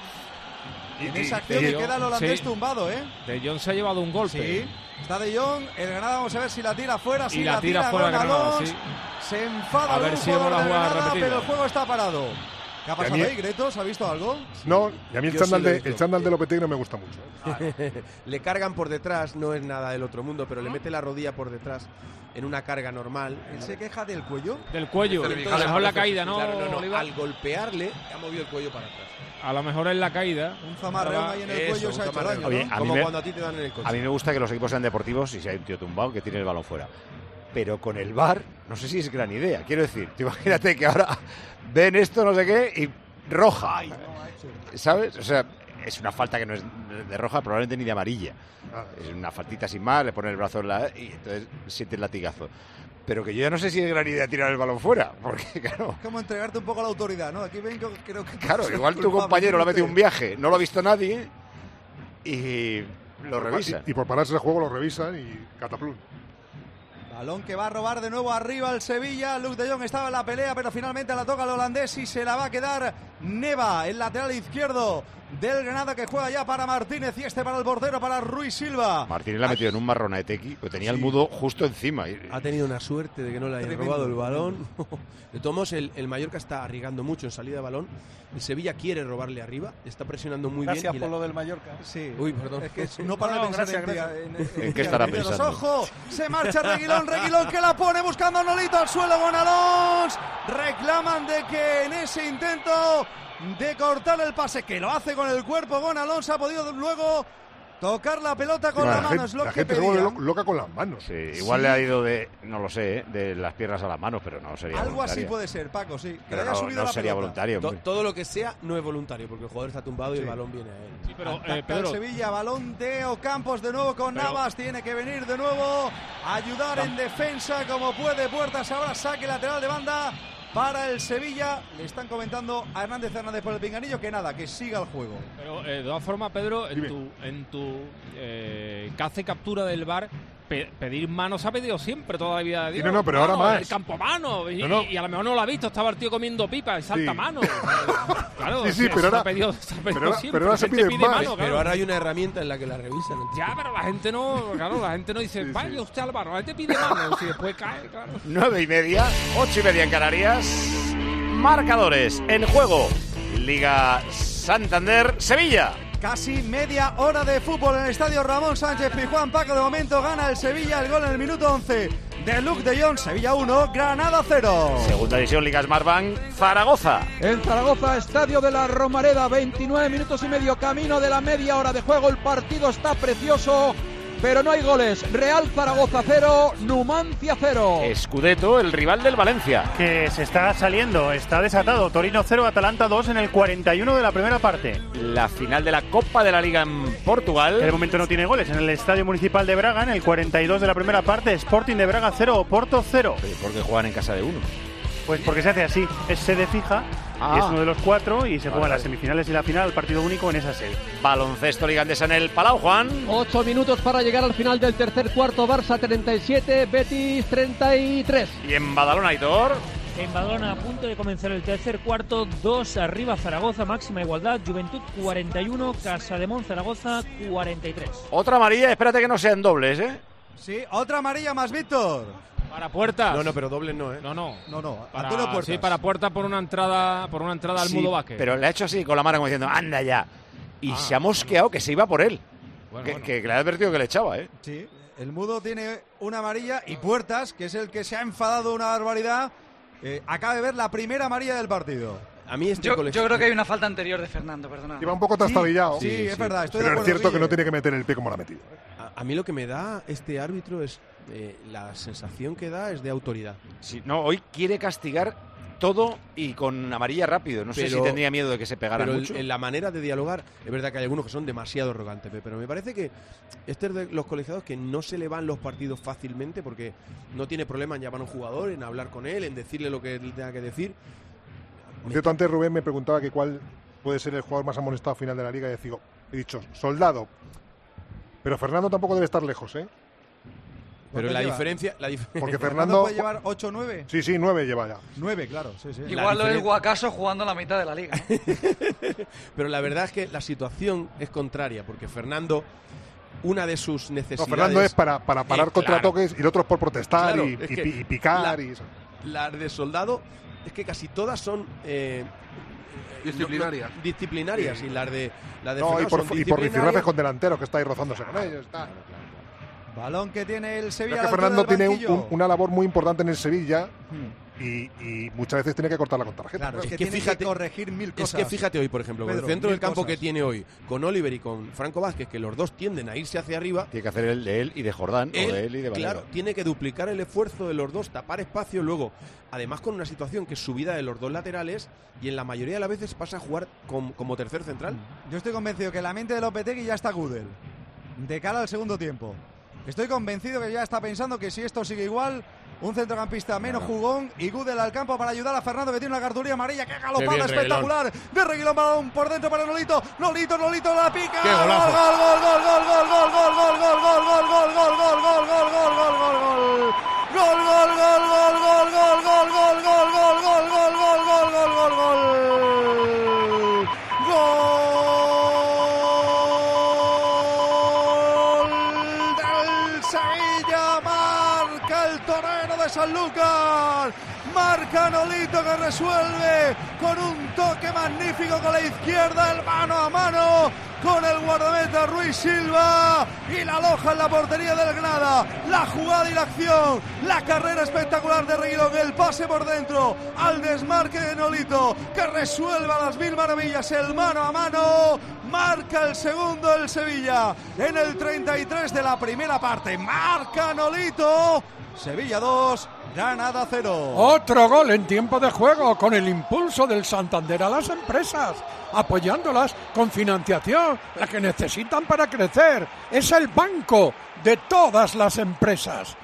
Y, En y, esa acción y, que queda el holandés sí. tumbado, ¿eh? De Jong se ha llevado un golpe. Sí. Está de Jong, el Granada, vamos a ver si la tira fuera, si y la, la tira, tira fuera Gon Granada, Alons. sí. Se enfada A ver un si jugador vemos la de jugada Granada, repetida. pero el juego está parado. ¿Qué ha pasado mí- ahí, Gretos? ¿Has visto algo? No, y a mí el Yo chándal sí lo he de, visto. el chándal de Lopetegui no me gusta mucho. Le cargan por detrás, no es nada del otro mundo, pero le mete la rodilla por detrás en una carga normal. Él se queja del cuello. Del cuello, a Entonces, lo mejor la caída, ¿no, Claro, no, no, Oliva? al golpearle ha movido el cuello para atrás. A lo mejor es la caída. Un zamarreón ahí en el Eso, cuello un se ha hecho zamarreón. daño, Oye, ¿no? a mí Como me- cuando a ti te dan en el coche. A mí me gusta que los equipos sean deportivos y si hay un tío tumbado que tiene el balón fuera. Pero con el V A R, no sé si es gran idea. Quiero decir, tú imagínate que ahora ven esto, no sé qué, y roja. ¿Sabes? O sea, es una falta que no es de roja, probablemente ni de amarilla. Es una faltita sin más, le pone el brazo en la... y entonces siente el latigazo. Pero que yo ya no sé si es gran idea tirar el balón fuera, porque claro... Es como entregarte un poco a la autoridad, ¿no? Aquí vengo, creo que... Claro, igual tu compañero le ha metido un viaje, no lo ha visto nadie y lo revisa. Y, y por pararse el juego lo revisan y cataplum. Balón que va a robar de nuevo arriba el Sevilla. Luuk de Jong estaba en la pelea, pero finalmente la toca el holandés y se la va a quedar Neva, el lateral izquierdo del Granada, que juega ya para Martínez y este para el portero, para Ruiz Silva. Martínez la ha metido en un marrón a Etequi, que tenía Sí. el mudo justo encima. Y- Ha tenido una suerte de que no le hayan Tremendo. robado el balón. De todos modos, el, el Mallorca está arriesgando mucho en salida de balón. El Sevilla quiere robarle arriba, está presionando muy Gracias bien. y por la- lo del Mallorca. Sí. Uy, perdón. Es que no para No, de pensar gracias, en, gracias. en- en- ¿En qué estará en- pensando? ¡Ojo! Se marcha Reguilón, Reguilón que la pone buscando a Nolito al suelo con Alons. Reclaman de que en ese intento de cortar el pase, que lo hace con el cuerpo, Gon Alons ha podido luego Tocar la pelota con la, la, la mano gente, es lo la que gente se pedía. vuelve loca con las manos. Sí, igual Sí. le ha ido de, no lo sé, ¿eh? de las piernas a las manos, pero no sería Algo voluntario. así puede ser, Paco, sí. Que Pero le haya no, subido no la sería pelota. voluntario. To- hombre. todo lo que sea no es voluntario, porque el jugador está tumbado y Sí. el balón viene a él. Sí, pero, Ataca eh, Pedro, el Sevilla, balón de Ocampos de nuevo con Pero- Navas, tiene que venir de nuevo a ayudar en defensa como puede Puertas, ahora saque lateral de banda para el Sevilla. Le están comentando a Hernández Hernández por el pinganillo que nada, que siga el juego. Pero eh, de todas formas, Pedro, en Dime. tu, en tu eh, caza y captura del V A R, pe- pedir mano se ha pedido siempre, toda la vida de Sí, Dios. no, no, pero ahora Mano, más. El campo mano. Y, No, no. y a lo mejor no lo ha visto, estaba el tío comiendo pipa y salta Sí. mano. Claro, Sí, sí, se- pero se ahora- ha pedido, se ha pedido pero ahora- siempre. pero ahora La se gente pide pide más. mano, claro. Pero ahora hay una herramienta en la que la revisan. Ya, pero la gente no, claro, la gente no dice, vaya usted al bar, la gente pide mano, y después cae, claro. Nueve y media, ocho y media en Canarias. Marcadores en juego. Liga Santander, Sevilla. Casi media hora de fútbol en el estadio Ramón Sánchez Pizjuán. Paco, de momento gana el Sevilla, el gol en el minuto once de Luke de Jong. Sevilla uno, Granada cero. Segunda división, Liga Smartbank, Zaragoza. En Zaragoza, estadio de la Romareda, veintinueve minutos y medio, camino de la media hora de juego. El partido está precioso, pero no hay goles. Real Zaragoza cero, Numancia cero. Scudetto, el rival del Valencia. Que se está saliendo, está desatado. Torino cero, Atalanta dos en el cuarenta y uno de la primera parte. La final de la Copa de la Liga en Portugal. Que de momento no tiene goles. En el Estadio Municipal de Braga, en el cuarenta y dos de la primera parte, Sporting de Braga cero, Oporto cero. Porque juegan en casa de uno. Pues porque se hace así, es sede fija, Ah. y es uno de los cuatro y se Vale, juegan las vale. semifinales y la final, partido único en esa sede. Baloncesto Liga Andesa en el Palau, Juan. Ocho minutos para llegar al final del tercer cuarto. Barça treinta y siete, Betis treinta y tres. Y en Badalona, Aitor. En Badalona, a punto de comenzar el tercer cuarto, dos arriba Zaragoza, máxima igualdad, Juventud cuarenta y uno, Casademón Zaragoza cuarenta y tres. Otra amarilla, espérate que no sean dobles, ¿eh? Sí, otra amarilla más, Víctor. Para Puertas. No, no, pero doble no, ¿eh? No, no. No, no, Para, Antonio Puertas. sí, para Puerta por una entrada, por una entrada al Sí, Mudo Vázquez. pero le ha hecho así con la mano como diciendo, anda ya. Y Ah, se ha mosqueado que se iba por él. Bueno, que, bueno. que le ha advertido que le echaba, ¿eh? Sí, el Mudo tiene una amarilla y Puertas, que es el que se ha enfadado una barbaridad, eh, acaba de ver la primera amarilla del partido. A mí este Yo, colectivo- yo creo que hay una falta anterior de Fernando, perdona. Lleva un poco trastabillado. Sí, sí, es verdad, estoy de Pero es acuerdo, cierto que Guille. no tiene que meter el pie como lo ha metido. ¿eh? A, a mí lo que me da este árbitro es eh, la sensación que da es de autoridad. Sí, no, hoy quiere castigar todo y con amarilla rápido. No sé Pero- si tendría miedo de que se pegara Pero el- mucho. en la manera de dialogar, es verdad que hay algunos que son demasiado arrogantes, pe- pero me parece que este es de los colegiados que no se le van los partidos fácilmente porque no tiene problema en llamar a un jugador, en hablar con él, en decirle lo que él tenga que decir. Por cierto, antes Rubén me preguntaba que cuál puede ser el jugador más amonestado final de la liga y digo, he dicho, Soldado. Pero Fernando tampoco debe estar lejos, ¿eh? Pero la lleva? diferencia, la dif- Porque ¿Fernando Fernando... puede llevar ocho o nueve? Sí, sí, nueve lleva ya. nueve, claro, sí, sí. Igual lo es diferen- Guacaso jugando la mitad de la liga. pero la verdad es que la situación es contraria, porque Fernando, una de sus No, necesidades... Fernando es para, para parar Eh, contratoques y el otro es por protestar Claro, y, es y que pi- y picar la- y eso. Las de Soldado es que casi todas son eh, Disciplinarias. no- no- disciplinarias y las de las de No, y Fernando por, son y por disciplinarias. rifirrafes con delanteros que está ahí rozándose con ellos. Está. Balón que tiene el Sevilla. Pero es a que la altura Fernando del tiene un- banquillo. un- una labor muy importante en el Sevilla Hmm. y, y muchas veces tiene que cortarla con tarjeta. Claro, es, Es que, que tiene fíjate- que corregir mil Es cosas. que fíjate hoy, por ejemplo, con Pedro, el centro mil del campo cosas. que tiene hoy, con Oliver y con Franco Vázquez, que los dos tienden a irse hacia arriba, Tiene que hacer el de él y de Jordán, o de él y de Valero. claro, tiene que duplicar el esfuerzo de los dos, tapar espacio, luego, además con una situación que es subida de los dos laterales, y en la mayoría de las veces pasa a jugar com- como tercer central. Yo estoy convencido que en la mente de Lopetegui ya está Gudel, de cara al segundo tiempo. Estoy convencido que ya está pensando que si esto sigue igual, un centrocampista menos jugón y Gudel al campo para ayudar a Fernando, que tiene una cartulina amarilla. ¡Qué Qué galopada bien, espectacular! De Reguilón, balón por dentro para Nolito. Nolito, Nolito, la pica. ¡Qué golazo! Gol, gol, gol, gol, gol, gol, gol, gol, gol, gol, gol, gol, gol, gol, gol, gol, gol, gol, gol, gol. Gol, gol, gol, gol, gol, gol, gol, gol, gol, gol, gol, gol, gol, gol, gol, gol, gol. Gol del Sevilla, marca el torero de Sanlúcar. Marca Nolito, que resuelve con un toque magnífico con la izquierda, el mano a mano con el guardameta Ruiz Silva y la aloja en la portería del Granada. La jugada y la acción, la carrera espectacular de Reguilón, el pase por dentro al desmarque de Nolito, que resuelve a las mil maravillas el mano a mano. Marca el segundo el Sevilla en el treinta y tres de la primera parte. Marca Nolito. Sevilla dos, Granada cero. Otro gol en tiempo de juego con el impulso del Santander a las empresas, apoyándolas con financiación, la que necesitan para crecer. Es el banco de todas las empresas.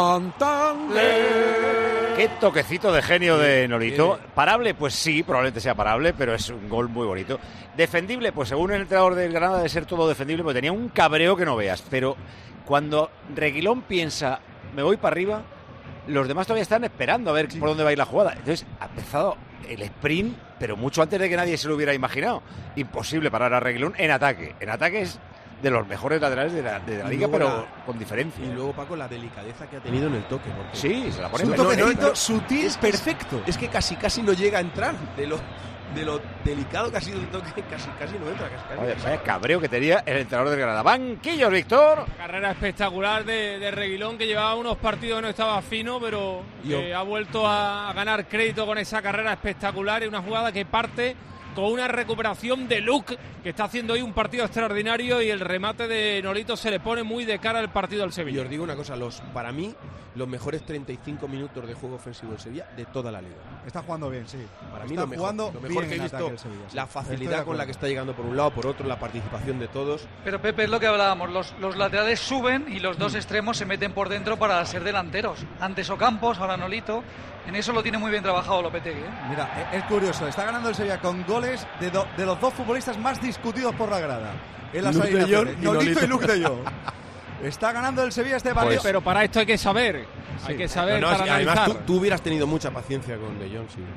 Santander. Qué toquecito de genio de Nolito. Parable, pues sí, probablemente sea parable, pero es un gol muy bonito. Defendible, pues según el entrenador del Granada debe ser todo defendible, porque tenía un cabreo que no veas. Pero cuando Reguilón piensa, me voy para arriba, los demás todavía están esperando a ver por dónde va a ir la jugada. Entonces ha empezado el sprint, pero mucho antes de que nadie se lo hubiera imaginado. Imposible parar a Reguilón en ataque. En ataque es de los mejores laterales de la, de la liga, pero la, con diferencia. Y luego, Paco, la delicadeza que ha tenido en el toque. Porque sí, se la pone un toquecito no, no, sutil, es, perfecto. Es que casi casi no llega a entrar de lo, de lo delicado que ha sido el toque, casi casi no entra. Casi, casi, Oye, casi. Vaya cabreo que tenía el entrenador del Granada. Banquillos, Víctor. Carrera espectacular de, de Reguilón, que llevaba unos partidos que no estaba fino, pero que ha vuelto a ganar crédito con esa carrera espectacular y una jugada que parte con una recuperación de Luke, que está haciendo hoy un partido extraordinario, y el remate de Nolito se le pone muy de cara al partido del Sevilla. Y os digo una cosa, los para mí, los mejores treinta y cinco minutos de juego ofensivo del Sevilla de toda la liga. Está jugando bien, sí. Para mí está lo mejor, jugando lo mejor bien que he visto, Sevilla, sí. La facilidad con la que está llegando por un lado, por otro, la participación de todos. Pero Pepe, es lo que hablábamos, los, los laterales suben y los dos extremos se meten por dentro para ser delanteros. Antes Ocampos, ahora Nolito. En eso lo tiene muy bien trabajado Lopetegui, ¿eh? Mira, es curioso, está ganando el Sevilla con goles de, do, de los dos futbolistas más discutidos por la grada. En las alineaciones, Nolito y Luke de Jong. Está ganando el Sevilla este partido. Pues, pero para esto hay que saber, sí. hay que saber no, no, para sí, analizar. Además, tú, tú hubieras tenido mucha paciencia con De Jong, sí.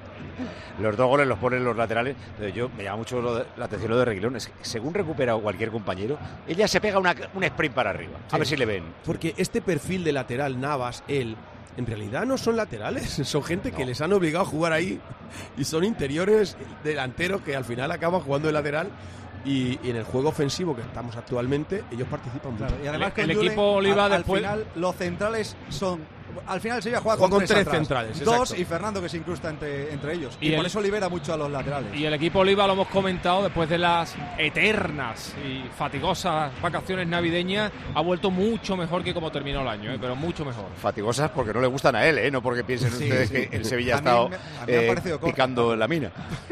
Los dos goles los ponen los laterales. Pero yo me llama mucho lo de, la atención lo de Reguilón. Es que según recupera cualquier compañero, ella se pega una, un sprint para arriba. A sí. ver si le ven. Porque este perfil de lateral, Navas, él, en realidad no son laterales. Son gente no. que les han obligado a jugar ahí. Y son interiores delanteros que al final acaban jugando de lateral. Y, y en el juego ofensivo que estamos actualmente, ellos participan claro, mucho. Y además el, el Julen, equipo Oliva al, después... al final los centrales son... Al final Sevilla juega, juega con, con tres, tres centrales. Dos exacto. y Fernando, que se incrusta entre, entre ellos. Y, y el, por eso libera mucho a los laterales. Y el equipo Oliva, lo hemos comentado, después de las eternas y fatigosas vacaciones navideñas, ha vuelto mucho mejor que como terminó el año, ¿eh? Pero mucho mejor. Fatigosas porque no le gustan a él, ¿eh? No porque piensen sí, ustedes sí. que el Sevilla ha estado me, eh, picando en la mina.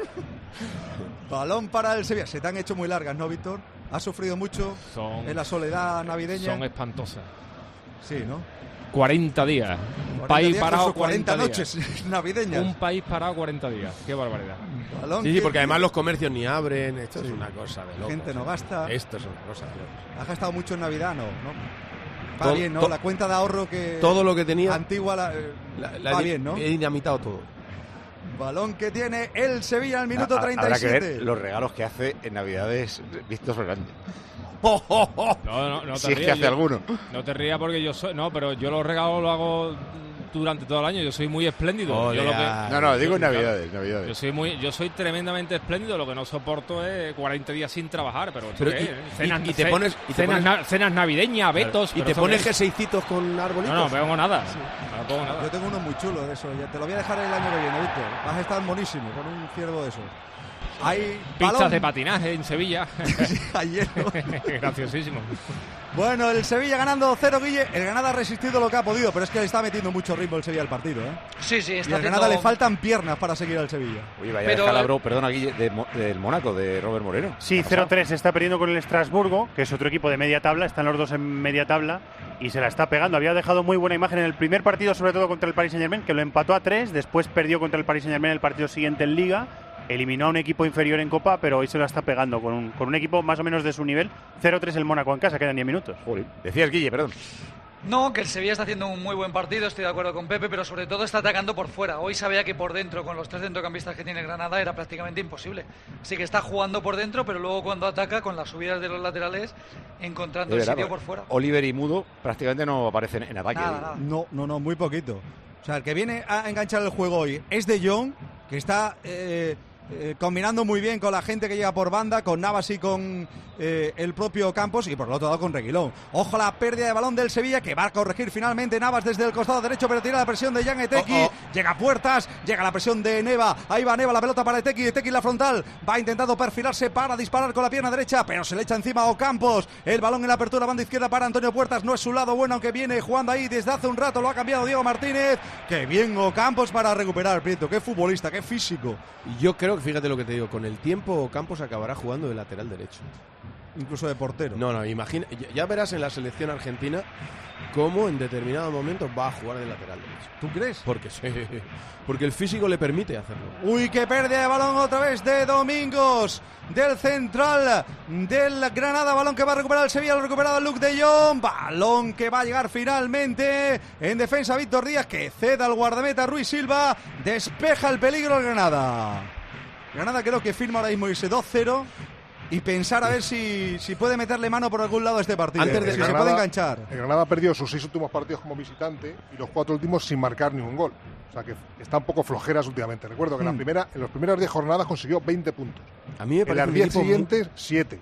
Balón para el Sevilla. Se te han hecho muy largas, ¿no, Víctor? ¿Has sufrido mucho son, en la soledad navideña? Son espantosas. Sí, ¿no? cuarenta días. Un país parado cuarenta, cuarenta noches días. navideñas. Un país parado cuarenta días. Qué barbaridad. Balón sí, sí, porque además los comercios ni abren. Esto sí. es una cosa de La locos. gente no gasta. Esto es una cosa de locos. ¿Has gastado mucho en Navidad? No, ¿no? Va todo, bien, ¿no? To- La cuenta de ahorro que... Todo lo que tenía... Antigua, la, eh, la, la va di- bien, ¿no? He dinamitado todo. Balón que tiene el Sevilla al minuto treinta y siete. Habrá que ver los regalos que hace en Navidades Víctor Fernández. Oh, oh, oh. No, no, no te si rías, es que hace yo, alguno. No te rías porque yo soy... No, pero yo los regalos los hago durante todo el año. Yo soy muy espléndido. Oh, yo lo que, no, no, digo en Navidades, Navidades. Yo soy muy, yo soy tremendamente espléndido. Lo que no soporto es cuarenta días sin trabajar. Pero, pero ¿qué? y, cenas, y, y te pones... Y te cenas, pones na, cenas navideñas, vetos... Y te pones jerseycitos con arbolitos. No, no, pongo nada. Sí. No pongo nada. Yo tengo uno muy chulo de eso. Ya te lo voy a dejar el año que viene, Víctor. Vas a estar monísimo con un ciervo de esos. Hay pistas balón. de patinaje en Sevilla. Sí, ayer, ¿no? Graciosísimo. Bueno, el Sevilla ganando cero, Guille. El Granada ha resistido lo que ha podido, pero es que le está metiendo mucho ritmo el Sevilla al partido, ¿eh? Sí, sí, está y al Granada le faltan piernas para seguir al Sevilla. Oye, vaya pero descalabro, perdona, Guille, de, del Mónaco, de Robert Moreno. Sí, cero tres está perdiendo con el Estrasburgo, que es otro equipo de media tabla. Están los dos en media tabla y se la está pegando. Había dejado muy buena imagen en el primer partido, sobre todo contra el Paris Saint-Germain, que lo empató a tres. Después perdió contra el Paris Saint-Germain el partido siguiente en Liga. Eliminó a un equipo inferior en Copa, pero hoy se la está pegando con un, con un equipo más o menos de su nivel. cero tres el Mónaco en casa, quedan diez minutos. Joder. Decías, Guille, perdón. No, que el Sevilla está haciendo un muy buen partido, estoy de acuerdo con Pepe, pero sobre todo está atacando por fuera. Hoy sabía que por dentro, con los tres centrocampistas que tiene Granada, era prácticamente imposible. Así que está jugando por dentro, pero luego cuando ataca, con las subidas de los laterales, encontrando el sitio por fuera. Oliver y Mudo prácticamente no aparecen en ataque. Nada, nada. No, no, no, muy poquito. O sea, el que viene a enganchar el juego hoy es De Jong, que está eh, eh, combinando muy bien con la gente que llega por banda, con Navas y con eh, el propio Campos, y por el otro lado con Reguilón. Ojo la pérdida de balón del Sevilla, que va a corregir finalmente Navas desde el costado derecho, pero tira la presión de Jan Etequi. Oh, oh. Llega a Puertas, llega la presión de Neva. Ahí va Neva, la pelota para Etequi. Etequi la frontal, va intentando perfilarse para disparar con la pierna derecha, pero se le echa encima a Ocampos. El balón en la apertura, banda izquierda para Antonio Puertas. No es su lado bueno, aunque viene jugando ahí desde hace un rato. Lo ha cambiado Diego Martínez. Qué bien Ocampos para recuperar, Prieto. Qué futbolista, qué físico. Yo creo que, fíjate lo que te digo, con el tiempo Ocampos acabará jugando de lateral derecho. Incluso de portero. No, no, imagina, ya verás en la selección argentina cómo en determinados momentos va a jugar de lateral derecho. ¿Tú crees? Porque sí, porque el físico le permite hacerlo. Uy, qué pérdida de balón otra vez de Domingos, del central del Granada, balón que va a recuperar el Sevilla, lo ha recuperado Luke de Jong, balón que va a llegar finalmente en defensa Víctor Díaz, que ceda al guardameta Ruiz Silva, despeja el peligro el Granada. Granada creo que firma ahora mismo irse dos cero y pensar a ver si, si puede meterle mano por algún lado a este partido. Antes de si Granada, se puede enganchar. El Granada ha perdido sus seis últimos partidos como visitante y los cuatro últimos sin marcar ni un gol. O sea que está un poco flojeras últimamente. Recuerdo que mm. en, la primera, en los primeros diez jornadas consiguió veinte puntos. A mí me parece en las diez siguientes, siete.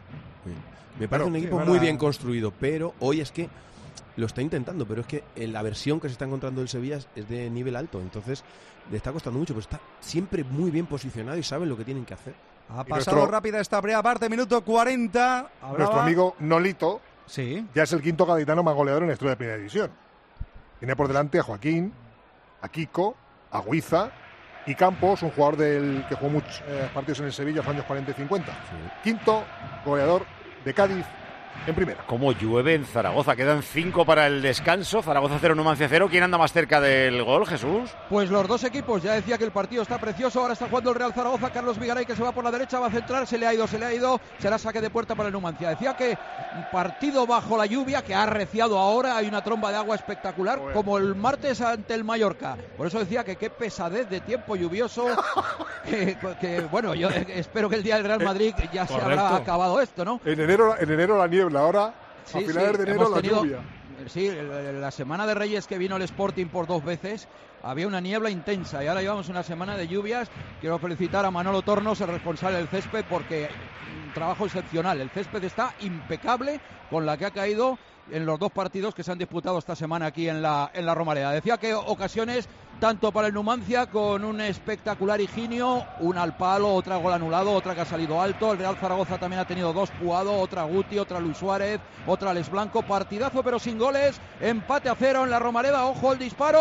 Me parece un equipo muy bien construido, pero hoy es que lo está intentando, pero es que la versión que se está encontrando el Sevilla es de nivel alto, entonces le está costando mucho, pero está siempre muy bien posicionado y saben lo que tienen que hacer. Ha pasado nuestro, rápida esta primera parte, minuto cuarenta. Hablaba... Nuestro amigo Nolito sí. ya es el quinto gaditano más goleador en la historia de Primera División. Tiene por delante a Joaquín, a Kiko, a Guiza y Campos, un jugador del que jugó muchos eh, partidos en el Sevilla en los años cuarenta y cincuenta. Sí. Quinto goleador de Cádiz en primera. Como llueve en Zaragoza, quedan cinco para el descanso. Zaragoza cero, Numancia cero. ¿Quién anda más cerca del gol, Jesús? Pues los dos equipos. Ya decía que el partido está precioso. Ahora está jugando el Real Zaragoza. Carlos Vigaray, que se va por la derecha, va a centrar. Se le ha ido, se le ha ido. Será saque de puerta para el Numancia. Decía que partido bajo la lluvia, que ha arreciado ahora. Hay una tromba de agua espectacular, bueno, como el martes ante el Mallorca. Por eso decía que qué pesadez de tiempo lluvioso. que, que bueno, yo espero que el día del Real Madrid ya se habrá acabado esto, ¿no? En enero, en enero la niebla. Ahora, sí, a finales sí, de enero, la tenido, lluvia. Sí, la semana de Reyes que vino el Sporting por dos veces, había una niebla intensa y ahora llevamos una semana de lluvias. Quiero felicitar a Manolo Tornos, el responsable del césped, porque un trabajo excepcional. El césped está impecable con la que ha caído en los dos partidos que se han disputado esta semana aquí en la, en la Romareda. Decía que ocasiones tanto para el Numancia, con un espectacular Higinio, una al palo, otra gol anulado, otra que ha salido alto. El Real Zaragoza también ha tenido dos jugados, otra Guti, otra Luis Suárez, otra Alex Blanco. Partidazo pero sin goles, empate a cero en la Romareda. Ojo el disparo,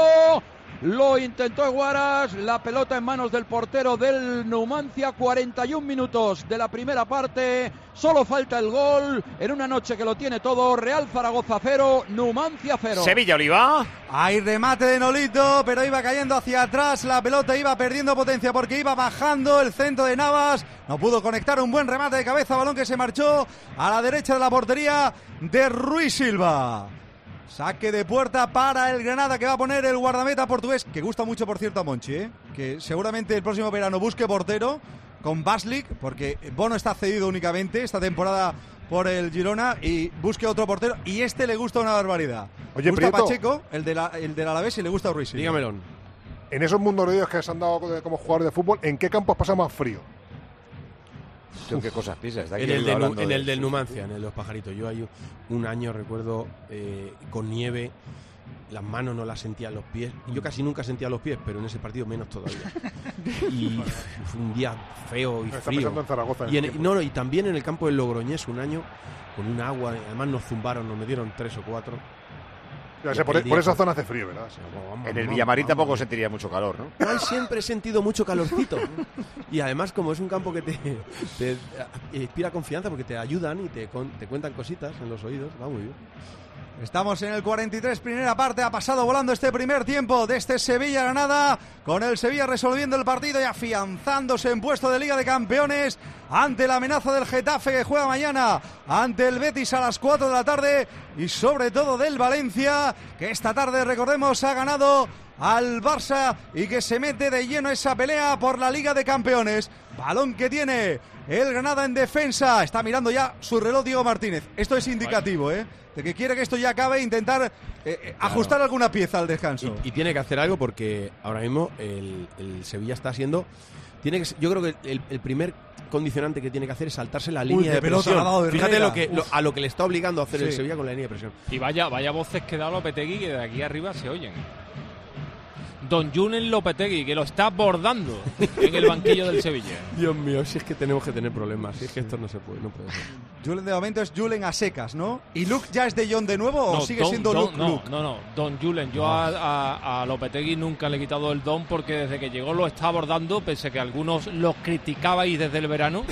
lo intentó Eguaras, la pelota en manos del portero del Numancia. Cuarenta y un minutos de la primera parte, solo falta el gol en una noche que lo tiene todo. Real Zaragoza cero, Numancia cero. Sevilla, Oliva. Hay remate de Nolito, pero iba cayendo hacia atrás, la pelota iba perdiendo potencia porque iba bajando el centro de Navas, no pudo conectar, un buen remate de cabeza, balón que se marchó a la derecha de la portería de Ruiz Silva. Saque de puerta para el Granada, que va a poner el guardameta portugués, que gusta mucho, por cierto, a Monchi, ¿eh? Que seguramente el próximo verano busque portero con Baslik, porque Bono está cedido únicamente esta temporada por el Girona, y busque otro portero, y este le gusta una barbaridad. Oye, gusta Prieto, Pacheco, el, de la, el del Alavés, y le gusta a Ruiz. Dígamelo. En esos mundos reídos que se han dado como jugador de fútbol, ¿en qué campos pasa más frío? ¿En qué cosas pisas? En el, de, en de el del Numancia, en el de los pajaritos. Yo hay un año, recuerdo, eh, con nieve, las manos no las sentía en los pies. Yo casi nunca sentía los pies, pero en ese partido menos todavía. Y fue un día feo y frío. En Zaragoza, en y, en, no, no, y también en el campo del Logroñés un año, con un agua, además nos zumbaron, nos metieron tres o cuatro. O sea, por, por esa zona hace frío, ¿verdad? Sí, vamos, vamos, en el Villamarín vamos, tampoco vamos. sentiría mucho calor, ¿no? Hoy siempre he sentido mucho calorcito. Y además, como es un campo que te, te inspira confianza, porque te ayudan y te, te cuentan cositas en los oídos, va muy bien. Estamos en el cuarenta y tres, primera parte, ha pasado volando este primer tiempo de este Sevilla-Granada, con el Sevilla resolviendo el partido y afianzándose en puesto de Liga de Campeones ante la amenaza del Getafe, que juega mañana ante el Betis a las cuatro de la tarde, y sobre todo del Valencia, que esta tarde, recordemos, ha ganado al Barça y que se mete de lleno esa pelea por la Liga de Campeones. Balón que tiene el Granada en defensa. Está mirando ya su reloj Diego Martínez. Esto es indicativo, ¿eh? De que quiere que esto ya acabe e intentar eh, eh, claro. ajustar alguna pieza al descanso. Y, y tiene que hacer algo porque ahora mismo el, el Sevilla está siendo... Tiene que, yo creo que el, el primer condicionante que tiene que hacer es saltarse la línea Uy, de, de presión. De Fíjate lo que, lo, a lo que le está obligando a hacer sí. el Sevilla con la línea de presión. Y vaya, vaya voces que da Lopetegui que de aquí arriba se oyen. Don Julen Lopetegui, que lo está abordando en el banquillo del Sevilla. Dios mío, si es que tenemos que tener problemas, si es que esto no se puede, no puede ser. Julen de momento es Julen a secas, ¿no? ¿Y Luke ya es de John de nuevo o no, sigue don, siendo don, Luke, no, Luke? No, no, Don Julen. Yo a, a, a Lopetegui nunca le he quitado el don porque desde que llegó lo está abordando, pese que algunos lo criticabais desde el verano.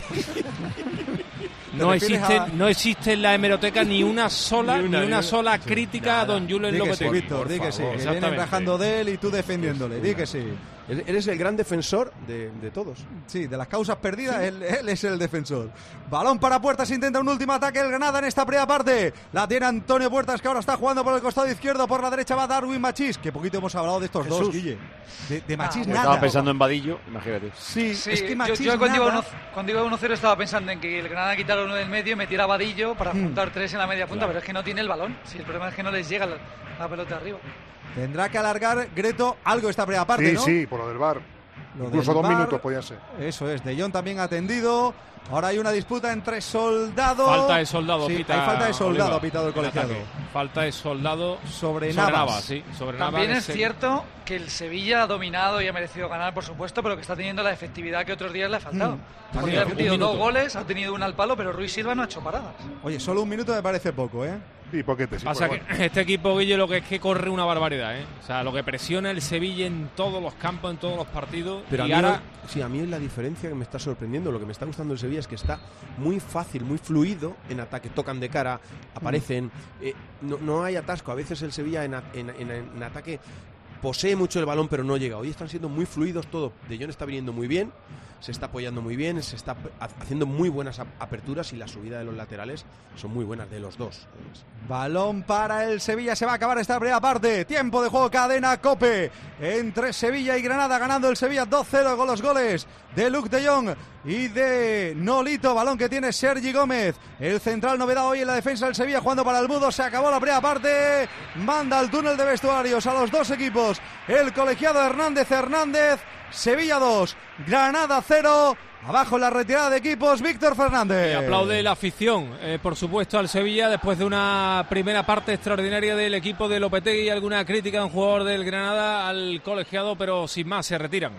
No existe, a... no existe en la hemeroteca ni una sola, ni una, ni una sola sí, crítica nada. a Don Julen di Lopetegui. Sí, Víctor, di que sí, que vienen rajando de él y tú defendiéndole, di que sí. Eres el gran defensor de, de todos. Sí, de las causas perdidas, sí. él, él es el defensor. Balón para Puertas, intenta un último ataque el Granada en esta primera parte. La tiene Antonio Puertas, que ahora está jugando por el costado izquierdo, por la derecha va Darwin Machís. Que poquito hemos hablado de estos Jesús. dos, Guille. De, de Machís ah, nada. Estaba pensando en Vadillo, imagínate. Sí, sí es que Machís yo, yo cuando, nada. Iba uno, cuando iba uno cero estaba pensando en que el Granada quitara uno del medio y metiera a Vadillo para hmm. juntar tres en la media punta, claro. pero es que no tiene el balón. Sí, el problema es que no les llega la, la pelota arriba. Tendrá que alargar Greto algo esta primera parte, sí, ¿no? Sí, sí, por lo del V A R. Lo Incluso dos bar, minutos podía ser. Eso es, De Jong también atendido. Ahora hay una disputa entre Soldado. Falta de Soldado, sí, pita. Hay falta de Soldado, ha pitado el colegiado. Falta de Soldado sobre, sobre Navas. Navas. Sí, sobre también Navas es cierto que el Sevilla ha dominado y ha merecido ganar, por supuesto, pero que está teniendo la efectividad que otros días le ha faltado. Mm. Porque ha metido dos goles, ha tenido una al palo, pero Ruiz Silva no ha hecho paradas. Oye, solo un minuto me parece poco, ¿eh? Sí, poquete, sí, Pasa bueno. que este equipo, Guille, lo que es que corre una barbaridad, ¿eh? O sea, lo que presiona el Sevilla en todos los campos, en todos los partidos. Pero y a mí, ahora... sí, a mí es la diferencia que me está sorprendiendo. Lo que me está gustando del Sevilla es que está muy fácil, muy fluido en ataque. Tocan de cara, aparecen. Mm. Eh, no, no hay atasco. A veces el Sevilla en, en, en, en ataque posee mucho el balón, pero no llega. Hoy están siendo muy fluidos todos. De Jong está viniendo muy bien. Se está apoyando muy bien, se está haciendo muy buenas aperturas y la subida de los laterales son muy buenas de los dos. Balón para el Sevilla, se va a acabar esta primera parte. Tiempo de juego, cadena COPE entre Sevilla y Granada, ganando el Sevilla dos cero con los goles de Luke de Jong y de Nolito. Balón que tiene Sergi Gómez, el central novedad hoy en la defensa del Sevilla, jugando para el Mudo. Se acabó la primera parte, manda al túnel de vestuarios a los dos equipos el colegiado Hernández Hernández. Sevilla dos, Granada cero. Abajo en la retirada de equipos, Víctor Fernández. Y aplaude la afición, eh, por supuesto, al Sevilla después de una primera parte extraordinaria del equipo de Lopetegui y alguna crítica a un jugador del Granada al colegiado, pero sin más, se retiran.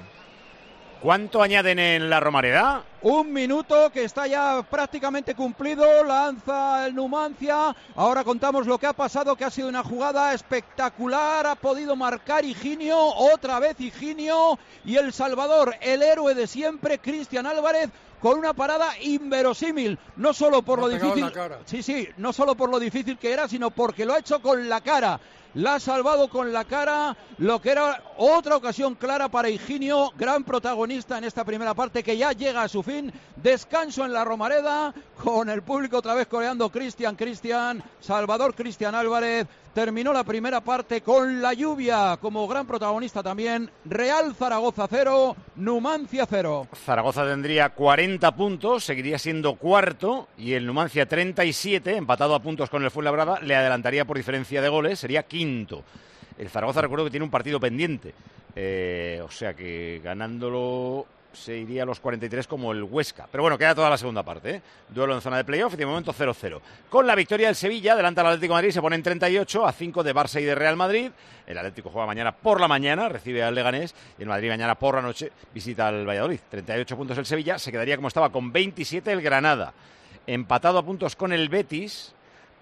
¿Cuánto añaden en la Romareda? Un minuto que está ya prácticamente cumplido, lanza el Numancia. Ahora contamos lo que ha pasado, que ha sido una jugada espectacular. Ha podido marcar Higinio, otra vez Higinio. Y El Salvador, el héroe de siempre, Cristian Álvarez, con una parada inverosímil, no solo por lo difícil, sí, sí, no solo por lo difícil que era, sino porque lo ha hecho con la cara. La ha salvado con la cara, lo que era otra ocasión clara para Higinio, gran protagonista en esta primera parte que ya llega a su fin. Descanso en la Romareda, con el público otra vez coreando Cristian, Cristian, Salvador Cristian Álvarez. Terminó la primera parte con la lluvia como gran protagonista también. Real Zaragoza cero, Numancia cero. Zaragoza tendría cuarenta puntos, seguiría siendo cuarto, y el Numancia treinta y siete, empatado a puntos con el Fuenlabrada, le adelantaría por diferencia de goles, sería quinto. El Zaragoza, recuerdo que tiene un partido pendiente, eh, o sea que ganándolo se iría a los cuarenta y tres como el Huesca. Pero bueno, queda toda la segunda parte, ¿eh? Duelo en zona de playoff y de momento cero cero. Con la victoria del Sevilla, adelanta al Atlético de Madrid, se pone en treinta y ocho a cinco de Barça y de Real Madrid. El Atlético juega mañana por la mañana, recibe al Leganés, y el Madrid mañana por la noche visita al Valladolid. treinta y ocho puntos el Sevilla, se quedaría como estaba con veintisiete el Granada. Empatado a puntos con el Betis.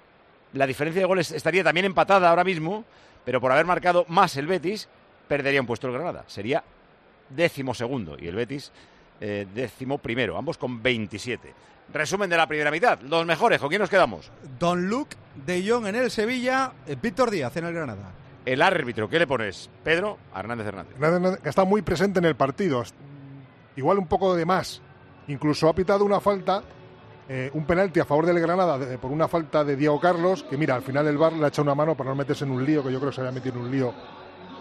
La diferencia de goles estaría también empatada ahora mismo, pero por haber marcado más el Betis, perdería un puesto el Granada. Sería décimo segundo y el Betis eh, décimo primero, ambos con veintisiete. Resumen de la primera mitad, los mejores, ¿con quién nos quedamos? Don Luke de Jong en el Sevilla, eh, Víctor Díaz en el Granada. El árbitro, ¿qué le pones? Pedro a Hernández Hernández. Hernández que está muy presente en el partido, igual un poco de más, incluso ha pitado una falta, eh, un penalti a favor del Granada de, por una falta de Diego Carlos, que mira, al final el V A R le ha echado una mano para no meterse en un lío, que yo creo que se había metido en un lío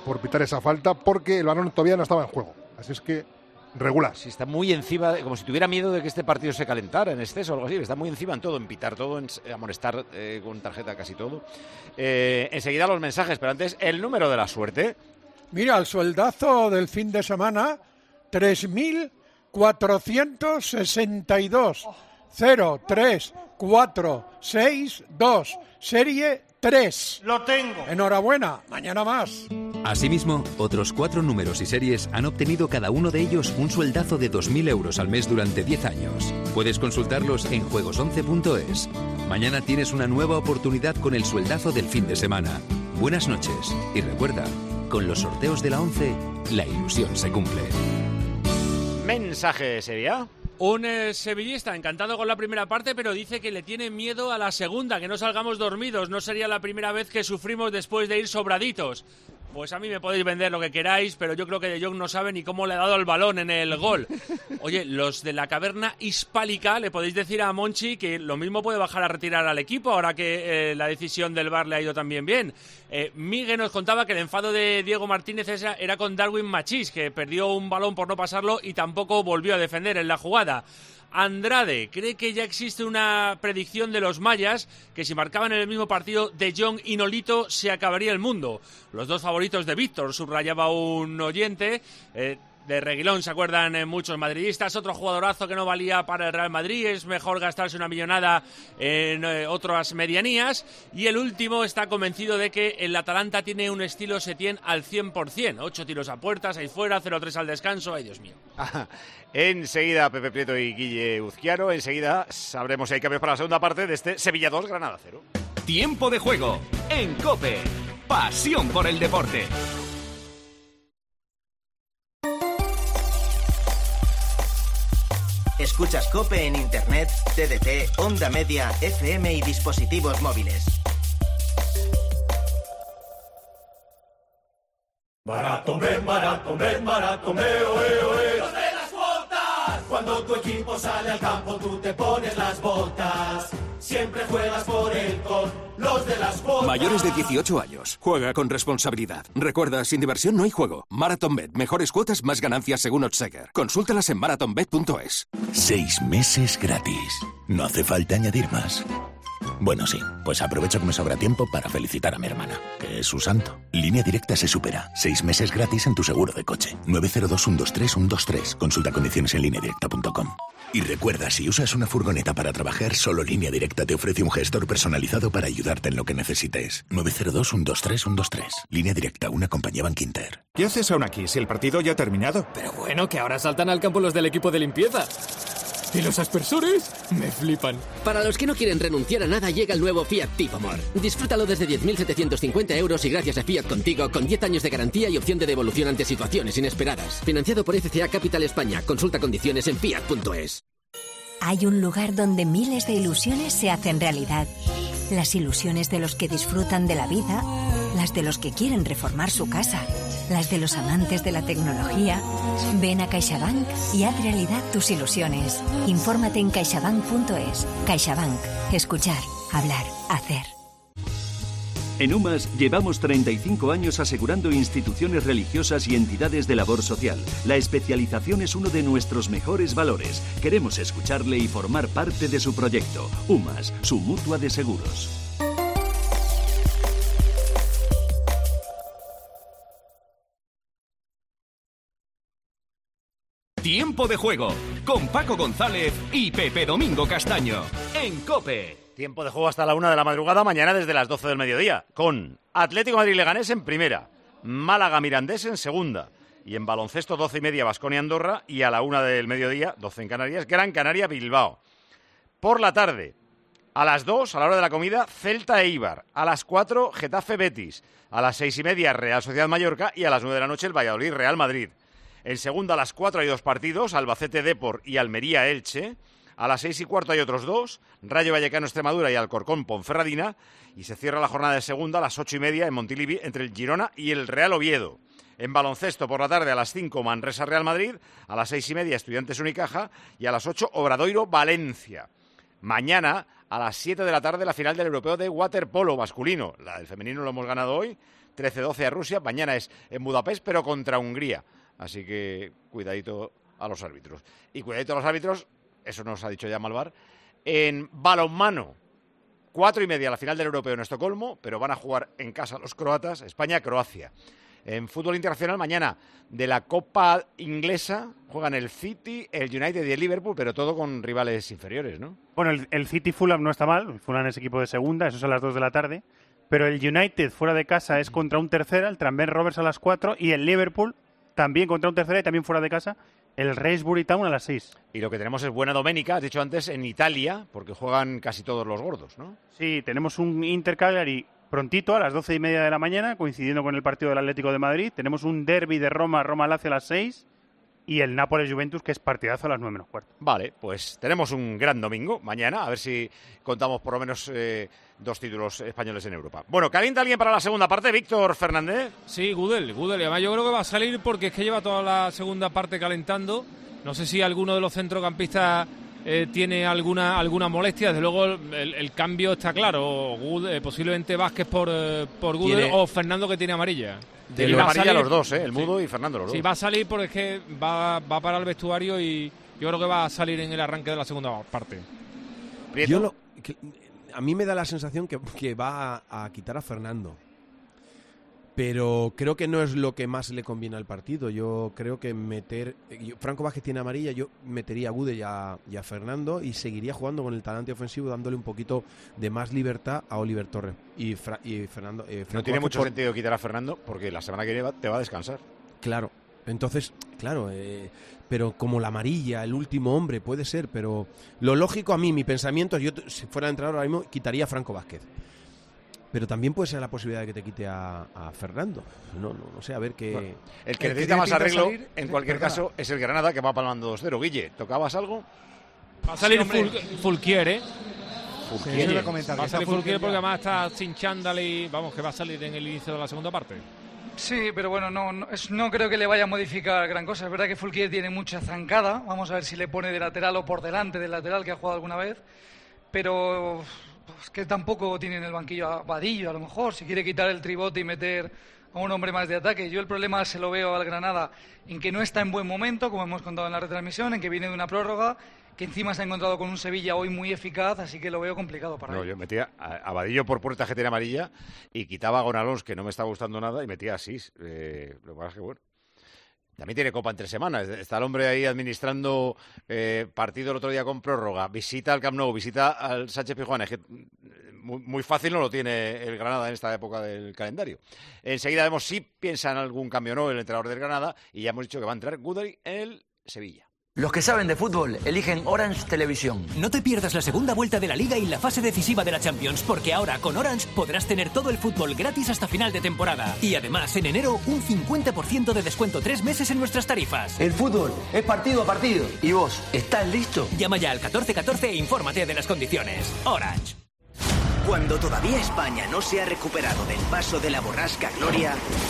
por pitar esa falta porque el balón todavía no estaba en juego. Así es que regular. Sí, está muy encima, como si tuviera miedo de que este partido se calentara en exceso o algo así. Está muy encima en todo, en pitar todo, en amonestar eh, con tarjeta casi todo. Eh, enseguida los mensajes, pero antes el número de la suerte. Mira, el sueldazo del fin de semana, tres mil cuatrocientos sesenta y dos. cero tres cuatro seis dos. Serie tres. Lo tengo. Enhorabuena, mañana más. Asimismo, otros cuatro números y series han obtenido cada uno de ellos un sueldazo de dos mil euros al mes durante diez años. Puedes consultarlos en juegos once punto es. Mañana tienes una nueva oportunidad con el sueldazo del fin de semana. Buenas noches y recuerda, con los sorteos de la once, la ilusión se cumple. Mensaje, Sevilla. Un eh, sevillista encantado con la primera parte, pero dice que le tiene miedo a la segunda, que no salgamos dormidos. No sería la primera vez que sufrimos después de ir sobraditos. Pues a mí me podéis vender lo que queráis, pero yo creo que De Jong no sabe ni cómo le ha dado el balón en el gol. Oye, los de la caverna hispálica, le podéis decir a Monchi que lo mismo puede bajar a retirar al equipo ahora que eh, la decisión del V A R le ha ido también bien. Eh, Miguel nos contaba que el enfado de Diego Martínez era con Darwin Machís, que perdió un balón por no pasarlo y tampoco volvió a defender en la jugada. Andrade cree que ya existe una predicción de los mayas que si marcaban en el mismo partido De Jong y Nolito se acabaría el mundo. Los dos favoritos de Víctor, subrayaba un oyente. Eh, de Reguilón se acuerdan eh, muchos madridistas. Otro jugadorazo que no valía para el Real Madrid. Es mejor gastarse una millonada en eh, otras medianías. Y el último está convencido de que el Atalanta tiene un estilo Setién al cien por ciento. Ocho tiros a puerta, seis fuera, cero tres al descanso. Ay, Dios mío. Enseguida Pepe Prieto y Guille Uzquiano. Enseguida sabremos si hay cambios para la segunda parte de este Sevilla dos, Granada cero. Tiempo de juego en COPE. Pasión por el deporte. Escuchas COPE en Internet, T D T, Onda Media, F M y dispositivos móviles. Maratón, ven, maratón, ven, maratón, veo, veo, veo. ¡Los de las botas! Cuando tu equipo sale al campo, tú te pones las botas. Siempre juegas por él con los de las botas. Mayores de dieciocho años. Juega con responsabilidad. Recuerda, sin diversión no hay juego. MarathonBet. Mejores cuotas, más ganancias según Oddschecker. Consúltalas en marathon bet punto es. Seis meses gratis. No hace falta añadir más. Bueno, sí, pues aprovecho que me sobra tiempo para felicitar a mi hermana, que es su santo. Línea Directa se supera. Seis meses gratis en tu seguro de coche. nueve cero dos, uno dos tres, uno dos tres. Consulta condiciones en línea directa punto com. Y recuerda, si usas una furgoneta para trabajar, solo Línea Directa te ofrece un gestor personalizado para ayudarte en lo que necesites. nueve cero dos, uno dos tres, uno dos tres. Línea Directa, una compañía Bankinter. ¿Qué haces aún aquí si el partido ya ha terminado? Pero bueno, que ahora saltan al campo los del equipo de limpieza. ¿Y los aspersores? Me flipan. Para los que no quieren renunciar a nada, llega el nuevo Fiat Tipo More. Disfrútalo desde diez mil setecientos cincuenta euros y gracias a Fiat Contigo, con diez años de garantía y opción de devolución ante situaciones inesperadas. Financiado por F C A Capital España. Consulta condiciones en fiat punto es. Hay un lugar donde miles de ilusiones se hacen realidad. Las ilusiones de los que disfrutan de la vida, las de los que quieren reformar su casa, las de los amantes de la tecnología. Ven a CaixaBank y haz realidad tus ilusiones. Infórmate en caixabank punto es. CaixaBank. Escuchar, hablar, hacer. En UMAS llevamos treinta y cinco años asegurando instituciones religiosas y entidades de labor social. La especialización es uno de nuestros mejores valores. Queremos escucharle y formar parte de su proyecto. UMAS, su mutua de seguros. Tiempo de juego con Paco González y Pepe Domingo Castaño en COPE. Tiempo de juego hasta la una de la madrugada, mañana desde las doce del mediodía, con Atlético Madrid-Leganés en primera, Málaga-Mirandés en segunda, y en baloncesto doce y media Baskonia-Andorra, y a la una del mediodía, doce en Canarias, Gran Canaria-Bilbao. Por la tarde, a las dos, a la hora de la comida, Celta-Eibar, a las cuatro, Getafe-Betis, a las seis y media, Real Sociedad-Mallorca, y a las nueve de la noche, el Valladolid-Real Madrid. En segunda, a las cuatro hay dos partidos, Albacete-Depor y Almería-Elche. A las seis y cuarto hay otros dos, Rayo Vallecano-Extremadura y Alcorcón-Ponferradina. Y se cierra la jornada de segunda a las ocho y media en Montilivi entre el Girona y el Real Oviedo. En baloncesto por la tarde a las cinco Manresa-Real Madrid, a las seis y media Estudiantes-Unicaja y a las ocho Obradoiro-Valencia. Mañana a las siete de la tarde la final del Europeo de waterpolo masculino. La del femenino lo hemos ganado hoy, trece doce a Rusia. Mañana es en Budapest, pero contra Hungría. Así que cuidadito a los árbitros. Y cuidadito a los árbitros, eso nos ha dicho ya Malvar, en balonmano. Cuatro y media la final del Europeo en Estocolmo, pero van a jugar en casa los croatas, España-Croacia. En fútbol internacional, mañana de la Copa Inglesa juegan el City, el United y el Liverpool, pero todo con rivales inferiores, ¿no? Bueno, el, el City Fulham no está mal, el Fulham es equipo de segunda, eso es a las dos de la tarde, pero el United fuera de casa es contra un tercera, el Tranmere Rovers a las cuatro, y el Liverpool también contra un tercera y también fuera de casa, el Racebury Town a las seis. Y lo que tenemos es buena doménica, has dicho antes, en Italia, porque juegan casi todos los gordos, ¿no? Sí, tenemos un Inter Cagliari prontito, a las doce y media de la mañana, coincidiendo con el partido del Atlético de Madrid. Tenemos un derbi de Roma, Roma-Lazio a las seis y el Nápoles-Juventus, que es partidazo a las nueve menos cuarto. Vale, pues tenemos un gran domingo mañana, a ver si contamos por lo menos eh, dos títulos españoles en Europa. Bueno, ¿calienta alguien para la segunda parte? Víctor Fernández. Sí, Gudel, Gudel. Además yo creo que va a salir porque es que lleva toda la segunda parte calentando. No sé si alguno de los centrocampistas Eh, tiene alguna alguna molestia. Desde luego el, el cambio está claro. Good, eh, posiblemente Vázquez por, eh, por Gudel o Fernando, que tiene amarilla. Tiene amarilla salir, los dos, ¿eh? El Mudo sí. y Fernando los dos. Sí, va a salir porque es que va, va para el vestuario y yo creo que va a salir en el arranque de la segunda parte. Yo lo, que, a mí me da la sensación que, que va a, a quitar a Fernando. Pero creo que no es lo que más le conviene al partido. Yo creo que meter... Yo, Franco Vázquez tiene amarilla, yo metería a Gude y a, y a Fernando y seguiría jugando con el talante ofensivo, dándole un poquito de más libertad a Oliver Torres. Y, Fra, y Fernando... Eh, no tiene mucho por... sentido quitar a Fernando porque la semana que viene te va a descansar. Claro. Entonces, claro, eh, pero como la amarilla, el último hombre, puede ser, pero lo lógico a mí, mi pensamiento, yo si fuera entrenador ahora mismo, quitaría a Franco Vázquez. Pero también puede ser la posibilidad de que te quite a, a Fernando. No, no, no sé, a ver qué... Bueno, el que el necesita que más arreglo, salir, en cualquier perdona. caso, es el Granada, que va palmando dos cero. Guille, ¿tocabas algo? Va a salir sí, Fulquier, ¿eh? Fulquier. Sí, va a salir Fulquier porque además está sin chándal y vamos, que va a salir en el inicio de la segunda parte. Sí, pero bueno, no, no, es, no creo que le vaya a modificar gran cosa. Es verdad que Fulquier tiene mucha zancada. Vamos a ver si le pone de lateral o por delante del lateral, que ha jugado alguna vez. Pero... Pues que tampoco tiene en el banquillo a Vadillo, a lo mejor, si quiere quitar el tribote y meter a un hombre más de ataque. Yo el problema se lo veo al Granada en que no está en buen momento, como hemos contado en la retransmisión, en que viene de una prórroga, que encima se ha encontrado con un Sevilla hoy muy eficaz, así que lo veo complicado para no, él. Yo metía a Vadillo por puerta que tiene amarilla y quitaba a Gonalons, que no me está gustando nada, y metía a Sis. Eh, lo que pasa es que, bueno, también tiene Copa entre semanas. Está el hombre ahí administrando eh, partido el otro día con prórroga. Visita al Camp Nou, visita al Sánchez Pizjuán. Es que muy, muy fácil no lo tiene el Granada en esta época del calendario. Enseguida vemos si piensa en algún cambio o no el entrenador del Granada. Y ya hemos dicho que va a entrar Gudel en el Sevilla. Los que saben de fútbol eligen Orange Televisión. No te pierdas la segunda vuelta de la Liga y la fase decisiva de la Champions, porque ahora con Orange podrás tener todo el fútbol gratis hasta final de temporada. Y además, en enero, un cincuenta por ciento de descuento tres meses en nuestras tarifas. El fútbol es partido a partido. ¿Y vos, estás listo? Llama ya al catorce catorce e infórmate de las condiciones. Orange. Cuando todavía España no se ha recuperado del paso de la borrasca Gloria...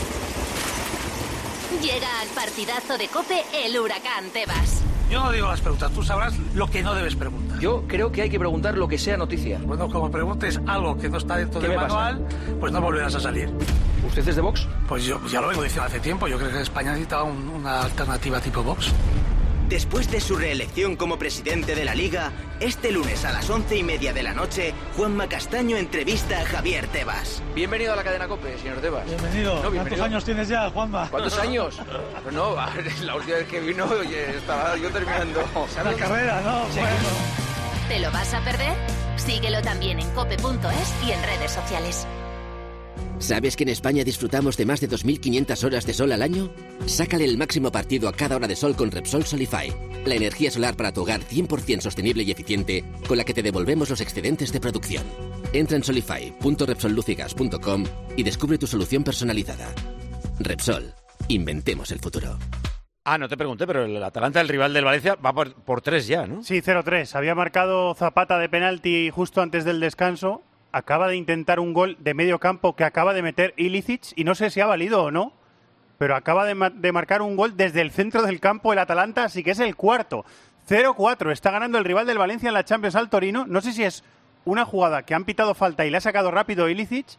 Llega al partidazo de COPE el Huracán Tebas. Yo no digo las preguntas, tú sabrás lo que no debes preguntar. Yo creo que hay que preguntar lo que sea noticia. Bueno, como preguntes algo que no está dentro del manual, pasa? Pues no volverás a salir. ¿Usted es de Vox? Pues yo ya lo vengo diciendo hace tiempo. Yo creo que España necesitaba un, una alternativa tipo Vox. Después de su reelección como presidente de la Liga, este lunes a las once y media de la noche, Juanma Castaño entrevista a Javier Tebas. Bienvenido a la cadena COPE, señor Tebas. Bienvenido. No, bienvenido. ¿Cuántos años tienes ya, Juanma? ¿Cuántos años? Pues no, la última vez que vino, oye, estaba yo terminando. La carrera, ¿no? Sí. Bueno. ¿Te lo vas a perder? Síguelo también en cope punto es y en redes sociales. ¿Sabes que en España disfrutamos de más de dos mil quinientas horas de sol al año? Sácale el máximo partido a cada hora de sol con Repsol Solify, la energía solar para tu hogar cien por ciento sostenible y eficiente con la que te devolvemos los excedentes de producción. Entra en solify punto repsol luz y gas punto com y descubre tu solución personalizada. Repsol, inventemos el futuro. Ah, no te pregunté, pero el Atalanta, el rival del Valencia, va por, por tres ya, ¿no? Sí, cero tres. Había marcado Zapata de penalti justo antes del descanso. Acaba de intentar un gol de medio campo que acaba de meter Ilicic y no sé si ha valido o no, pero acaba de, ma- de marcar un gol desde el centro del campo el Atalanta, así que es el cuarto. cero cuatro, está ganando el rival del Valencia en la Champions al Torino. No sé si es una jugada que han pitado falta y le ha sacado rápido Ilicic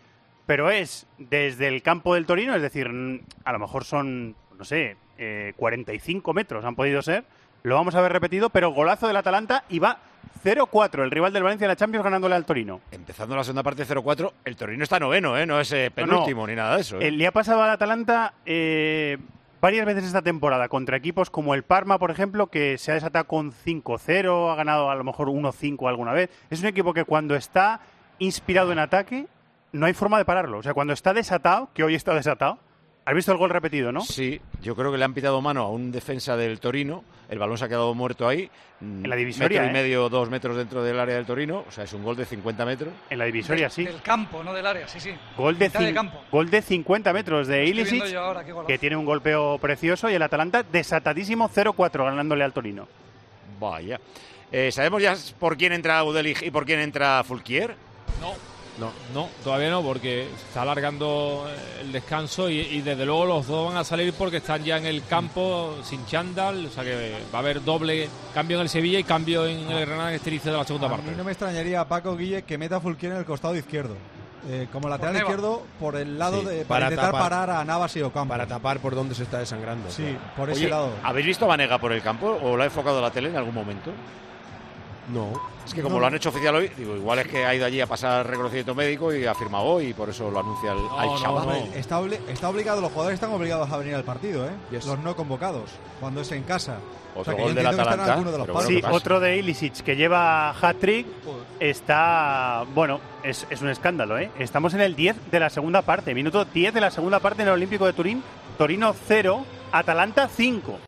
pero es desde el campo del Torino, es decir, a lo mejor son, no sé, eh, cuarenta y cinco metros han podido ser, lo vamos a ver repetido, pero golazo del Atalanta y va cero cuatro, el rival del Valencia en la Champions ganándole al Torino. Empezando la segunda parte cero cuatro, el Torino está noveno, ¿eh? No es eh, penúltimo no, no. ni nada de eso. ¿eh? Le ha pasado al Atalanta eh, varias veces esta temporada contra equipos como el Parma, por ejemplo, que se ha desatado con cinco cero, ha ganado a lo mejor uno cinco alguna vez. Es un equipo que cuando está inspirado en ataque no hay forma de pararlo. O sea, cuando está desatado, que hoy está desatado, ¿has visto el gol repetido, no? Sí, yo creo que le han pitado mano a un defensa del Torino, el balón se ha quedado muerto ahí. En la divisoria, metro y ¿eh? medio, dos metros dentro del área del Torino, o sea, es un gol de cincuenta metros. En la divisoria, del, sí. Del campo, no del área, sí, sí. Gol de, de campo. Gol de cincuenta metros de Ilicic, ahora, que tiene un golpeo precioso, y el Atalanta desatadísimo cero cuatro ganándole al Torino. Vaya. Eh, ¿Sabemos ya por quién entra Udelig y por quién entra Fulquier? No. No, no, todavía no, porque está alargando el descanso y, y desde luego los dos van a salir porque están ya en el campo sin chándal, o sea que va a haber doble cambio en el Sevilla y cambio en el Granada en este inicio de la segunda a parte. A mí no me extrañaría, Paco Guille, que meta a Fulquier en el costado izquierdo. Eh, como lateral por izquierdo, por el lado sí, de para, para intentar tapar, parar a Navas y Ocampo. Para tapar por donde se está desangrando. Sí, claro. por ese Oye, lado. ¿habéis visto a Vanega por el campo o lo ha enfocado la tele en algún momento? No. Es que como no. lo han hecho oficial hoy, digo, igual es que ha ido allí a pasar reconocimiento médico y ha firmado hoy y por eso lo anuncia el, no, al no, chaval. no. Está, obli está obligado, los jugadores están obligados a venir al partido, ¿eh? Yes. Los no convocados, cuando es en casa. Otro o sea, que gol yo del entiendo que Atalanta, estarán alguno de los pero palos. bueno, Sí, ¿qué pasa? otro de Ilicic que lleva hat-trick, está, bueno, es, es un escándalo, ¿eh? Estamos en el diez de la segunda parte, minuto diez de la segunda parte en el Olímpico de Turín, Torino cero, Atalanta cinco.